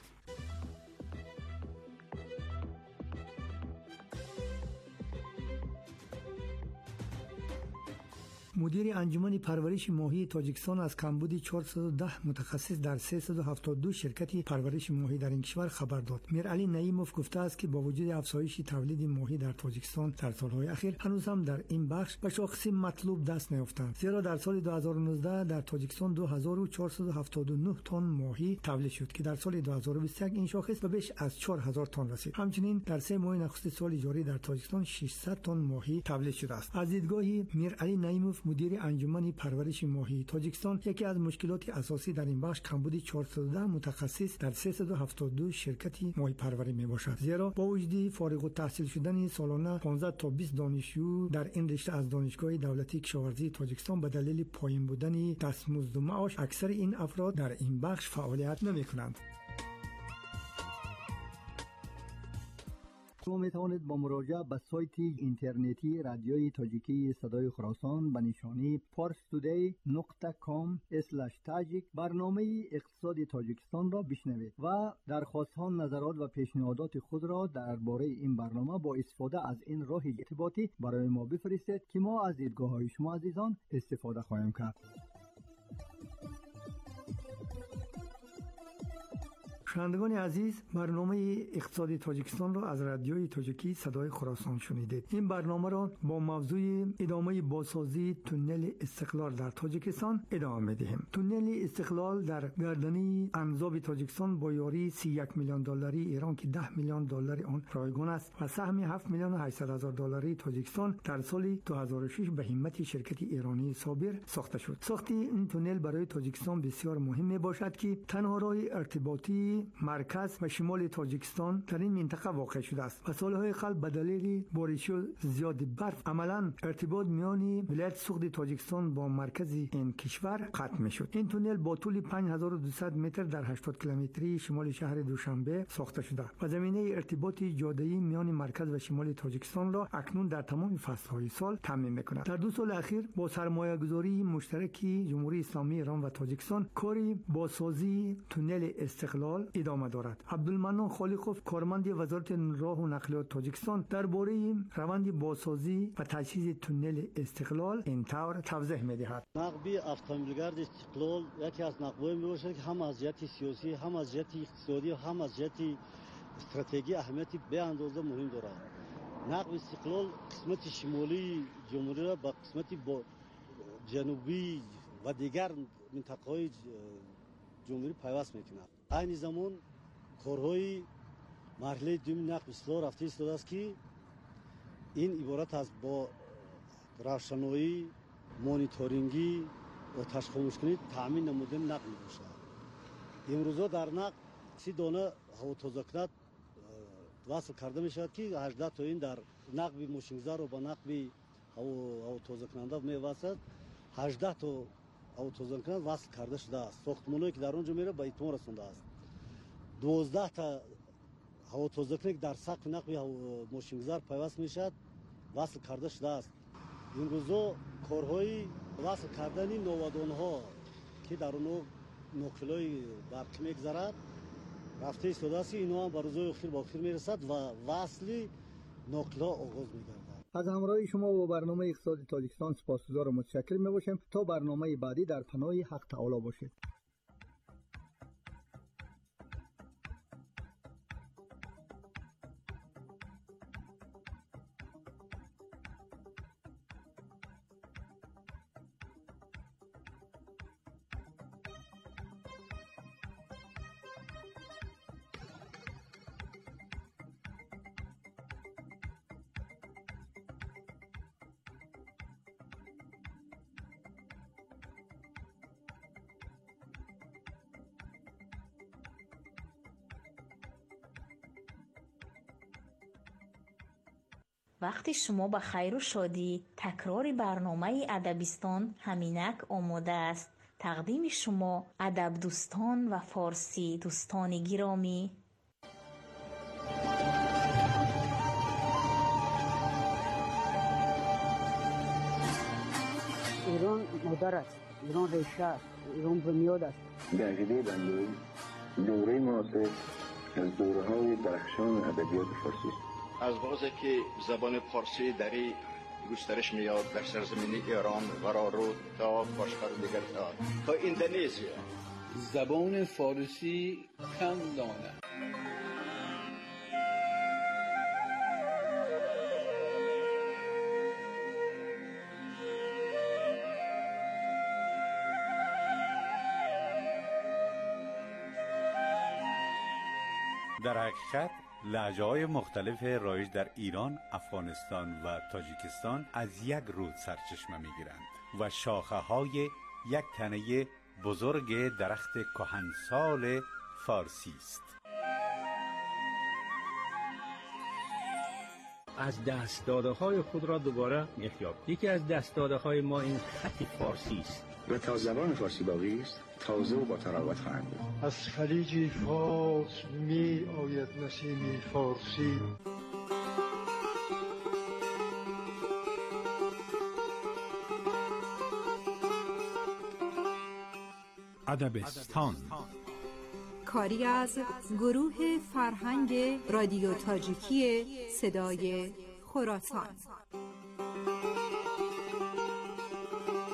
مدیر انجمن پرورش ماهی تاجیکستان از کمبود چهارصد و ده متخصص در سیصد و هفتاد و دو شرکت پرورش ماهی در این کشور خبر داد. میرعلی نعیموف گفته است که با وجود افزایش تولید ماهی در تاجیکستان در سالهای اخیر هنوز هم در این بخش به شاخص مطلوب دست نیافتند. زیرا در سال دو هزار و نوزده در تاجیکستان دو هزار و چهارصد و هفتاد و نه تن ماهی تولید شد که در سال دو هزار و بیست و یک این شاخص به بیش از چهار هزار تن رسید. همچنین در سه ماه نخست سال جاری در تاجیکستان ششصد تن ماهی تولید شده است. از دیدگاه میرعلی نعیموف مدیر انجمن پرورش ماهی تاجیکستان یکی از مشکلات اساسی در این بخش کمبود چهارصد و ده متخصص در سیصد و هفتاد و دو شرکت ماهی پروری می باشد. زیرا با وجود فارغ التحصیل شدن سالانه پانزده تا بیست دانشجو در این رشته از دانشگاه دولتی کشاورزی تاجیکستان به دلیل پایین بودن دستمزد و معاش اکثر این افراد در این بخش فعالیت نمی کنند. شما می توانید با مراجعه به سایت اینترنتی رادیوی تاجیکی صدای خراسان به نشانی پارستودی نقطه کام اسلش تاجیک برنامه اقتصاد تاجیکستان را بشنوید و درخواست‌ها، نظرات و پیشنهادات خود را درباره این برنامه با استفاده از این راه ارتباطی برای ما بفرستید که ما از دیدگاه‌های شما عزیزان استفاده خواهیم کرد. شنوندگان عزیز، برنامه اقتصادی تاجیکستان را از رادیوی تاجیکی صدای خراسان شنیدید. این برنامه را با موضوع ادامه بازسازی تونل استقلال در تاجیکستان ادامه می‌دهیم. تونل استقلال در گردنی انزاب تاجیکستان با یاری سی و یک میلیون دلاری ایران که ده میلیون دلار آن رایگان است و سهم هفت میلیون و هشتصد هزار دلاری تاجیکستان در سال دو هزار و شش به همت شرکت ایرانی صابر ساخته شد. ساخت این تونل برای تاجیکستان بسیار مهم میباشد که تنها راه ارتباطی مرکز و شمال تاجیکستان در این منطقه واقع شده است و سالهای قبل به دلیل بارش زیاد برف عملا ارتباط میان ولایت سوخت تاجیکستان با مرکز این کشور قطع میشد. این تونل با طول پنج هزار و دویست متر در هشتاد کیلومتری شمال شهر دوشنبه ساخته شده و زمینه ارتباط جاده‌ای میان مرکز و شمال تاجیکستان را اکنون در تمام فصل‌های سال تامین می‌کند. در دو سال اخیر با سرمایه‌گذاری مشترکی جمهوری اسلامی ایران و تاجیکستان کاری بازسازی تونل استقلال ادامه دارد. عبدالمنان خالقوف کارمند وزارت راه و نقلیات تاجیکستان درباره روند بازسازی و تجهیز تونل استقلال این طور توضیح می‌دهد. نقبی автомобилгарди استقلال یکی از نقب‌های میباشد که هم از جهت سیاسی، هم از جهت اقتصادی، هم از جهت استراتژی اهمیتی به اندازه مهم دارد. نقب استقلال قسمت شمالی جمهوری را با قسمت با جنوبی و دیگر منطقه‌های جمهوری پیوست می‌کند. این زمان کارهای مرحله دوم نقب استقلال رفته ایستاده است که این عبارت از با روشنایی، مانیتورینگی آتش خاموش کنی تامین نمودن نقل می‌باشد. امروزا در نقل سی دانه هوا تازه کننده وصل کرده می‌شود که هجده تا این در نقب ماشین‌گذار و با نقب هوا هوا تازه کننده می‌واسد هجده تا هوا تازه کننده وصل کرده شده است. ساختمانی که در اونجا میره به اتمام رسونده است. دوازده تا هوا تازه کننده در سقف نقب ماشین‌گذار پیوست می‌شود وصل کرده شده است. امروزا کارهای وصل کردن این نوادان‌ها که در اون نقلای برق می‌گذرد رفته ایستاده است. اینا هم به روزهای اخیر با اخیر میرسد و وصل نقل‌ها آغاز می‌گردد. از همراهی شما با برنامه اقتصاد تاجیکستان سپاسگزار و متشکر می‌باشیم. تا برنامه بعدی در پناه حق تعالی باشید. وقتی شما به خیر و شادی تکرار برنامه ادبیستان همینک آماده است. تقدیم شما ادب دوستان و فارسی دوستان گرامی. ایران مادر است، ایران ریشه است، ایران بنیاد است. در عقیده بنده دوره معاصر از دوره‌های درخشان ادبیات فارسی است. از وقتی که زبان فارسی در گسترش میاد در سرزمین ایران و رو تا کشور دیگر تا تا اندونزیا زبان فارسی کم دانه. در حقیقت لهجه‌های مختلف رایج در ایران، افغانستان و تاجیکستان از یک رود سرچشمه می‌گیرند و شاخه‌های یک تنه بزرگ درخت کهنسال فارسی است. از دست داده های خود را دوباره احیا. یکی از دست داده های ما این خط فارسی است و تا زبان فارسی باقی است تازه و با تراوت خواهد بود. از خلیج فارس می آید نسیم فارسی. ادبستان کاری از گروه فرهنگ رادیو تاجیکی صدای خراسان.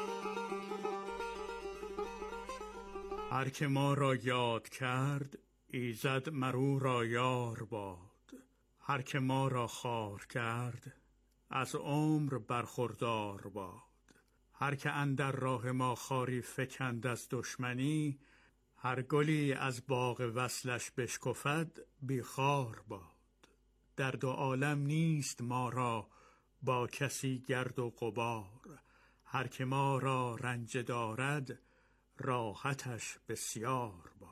هر که ما را یاد کرد ایزد مرو را یار باد. هر که ما را خار کرد از عمر برخوردار باد. هر که اندر راه ما خاری فکند از دشمنی، هر گلی از باغ وصلش بشکفد بی خار باد. در دو عالم نیست ما را با کسی گرد و غبار. هر که ما را رنج دارد راحتش بسیار باد.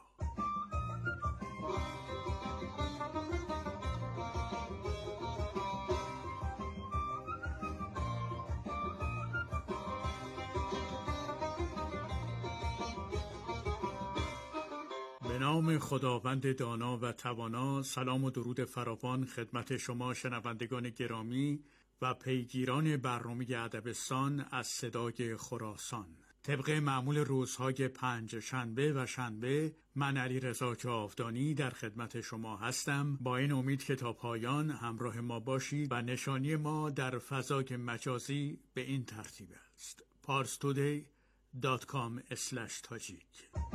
به نام خداوند دانا و توانا. سلام و درود فراوان خدمت شما شنوندگان گرامی و پیگیران برنامه ادبستان از صدای خراسان. طبق معمول روزهای پنج شنبه و شنبه، من علیرضا جاودانی در خدمت شما هستم، با این امید که تا پایان همراه ما باشید. و نشانی ما در فضای مجازی به این ترتیب است: پارس تودی دات کام اسلش تاجیک.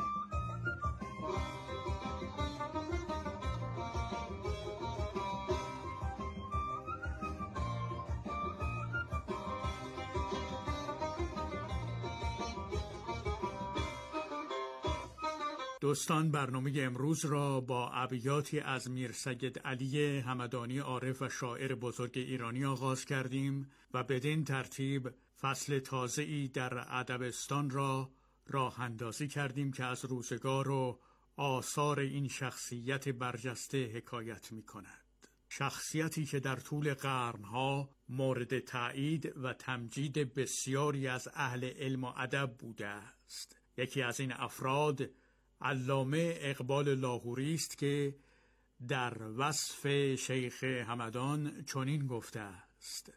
دوستان، برنامه امروز را با ابیاتی از میر سید علی همدانی عارف و شاعر بزرگ ایرانی آغاز کردیم و بدین ترتیب فصل تازه‌ای در ادبستان را راه اندازی کردیم که از روزگار و آثار این شخصیت برجسته حکایت می کند. شخصیتی که در طول قرنها مورد تایید و تمجید بسیاری از اهل علم و ادب بوده است. یکی از این افراد علامه اقبال لاهوری است که در وصف شیخ همدان چنین گفته است: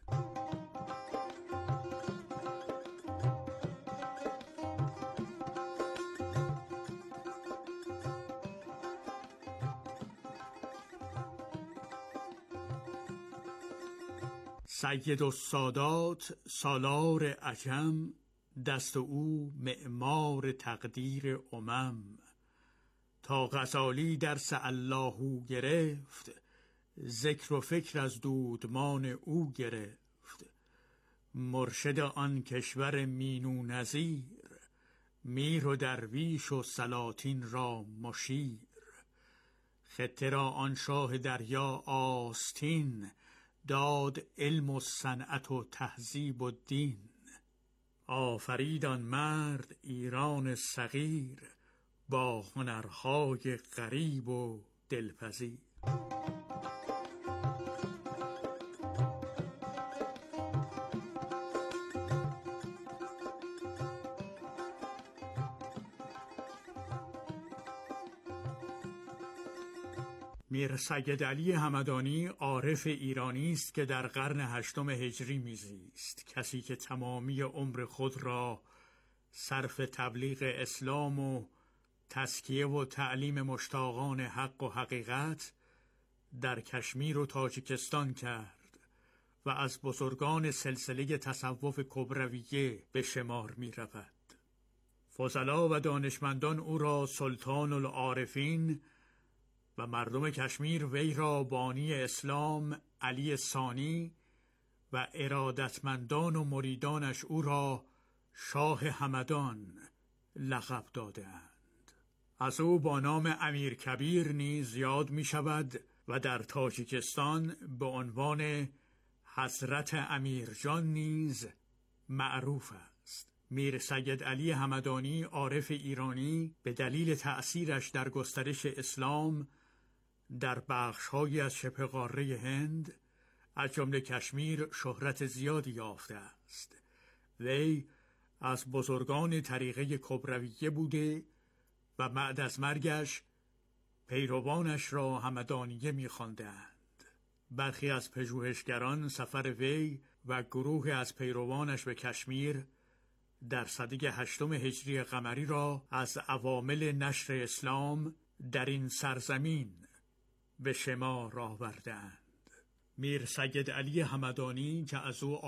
سید السادات سالار عجم، دست او معمار تقدیر امم. تا غزالی درس اللهو گرفت، ذکر و فکر از دودمان او گرفت. مرشد آن کشور مینو نظیر، میر و درویش و سلاطین را مشیر. خطه را آن شاه دریا آستین، داد علم و صنعت و تهذیب و دین. آفرید آن مرد ایران صغیر، با هنرهای غریب و دلپذیر. میر سید علی همدانی عارف ایرانی است که در قرن هشتم هجری میزیست. کسی که تمامی عمر خود را صرف تبلیغ اسلام و تزکیه و تعلیم مشتاقان حق و حقیقت در کشمیر و تاجیکستان کرد و از بزرگان سلسله تصوف کبرویه به شمار می رود. فضلا و دانشمندان او را سلطان العارفین و مردم کشمیر وی را بانی اسلام علی ثانی و ارادتمندان و مریدانش او را شاه همدان لقب داده‌اند. از او با نام امیر کبیر نیز یاد می شود و در تاجیکستان به عنوان حضرت امیرجان نیز معروف است. میر سید علی همدانی عارف ایرانی به دلیل تأثیرش در گسترش اسلام در بخش‌هایی از شبه قاره هند از جمله کشمیر شهرت زیادی یافته است. وی از بزرگان طریقه کبرویه بوده و بعد از مرگش پیروانش را همدانیه می‌خواندند. برخی از پژوهشگران سفر وی و گروه از پیروانش به کشمیر در سده هشتم هجری قمری را از عوامل نشر اسلام در این سرزمین به شمار آوردند. میر سید علی همدانی که از او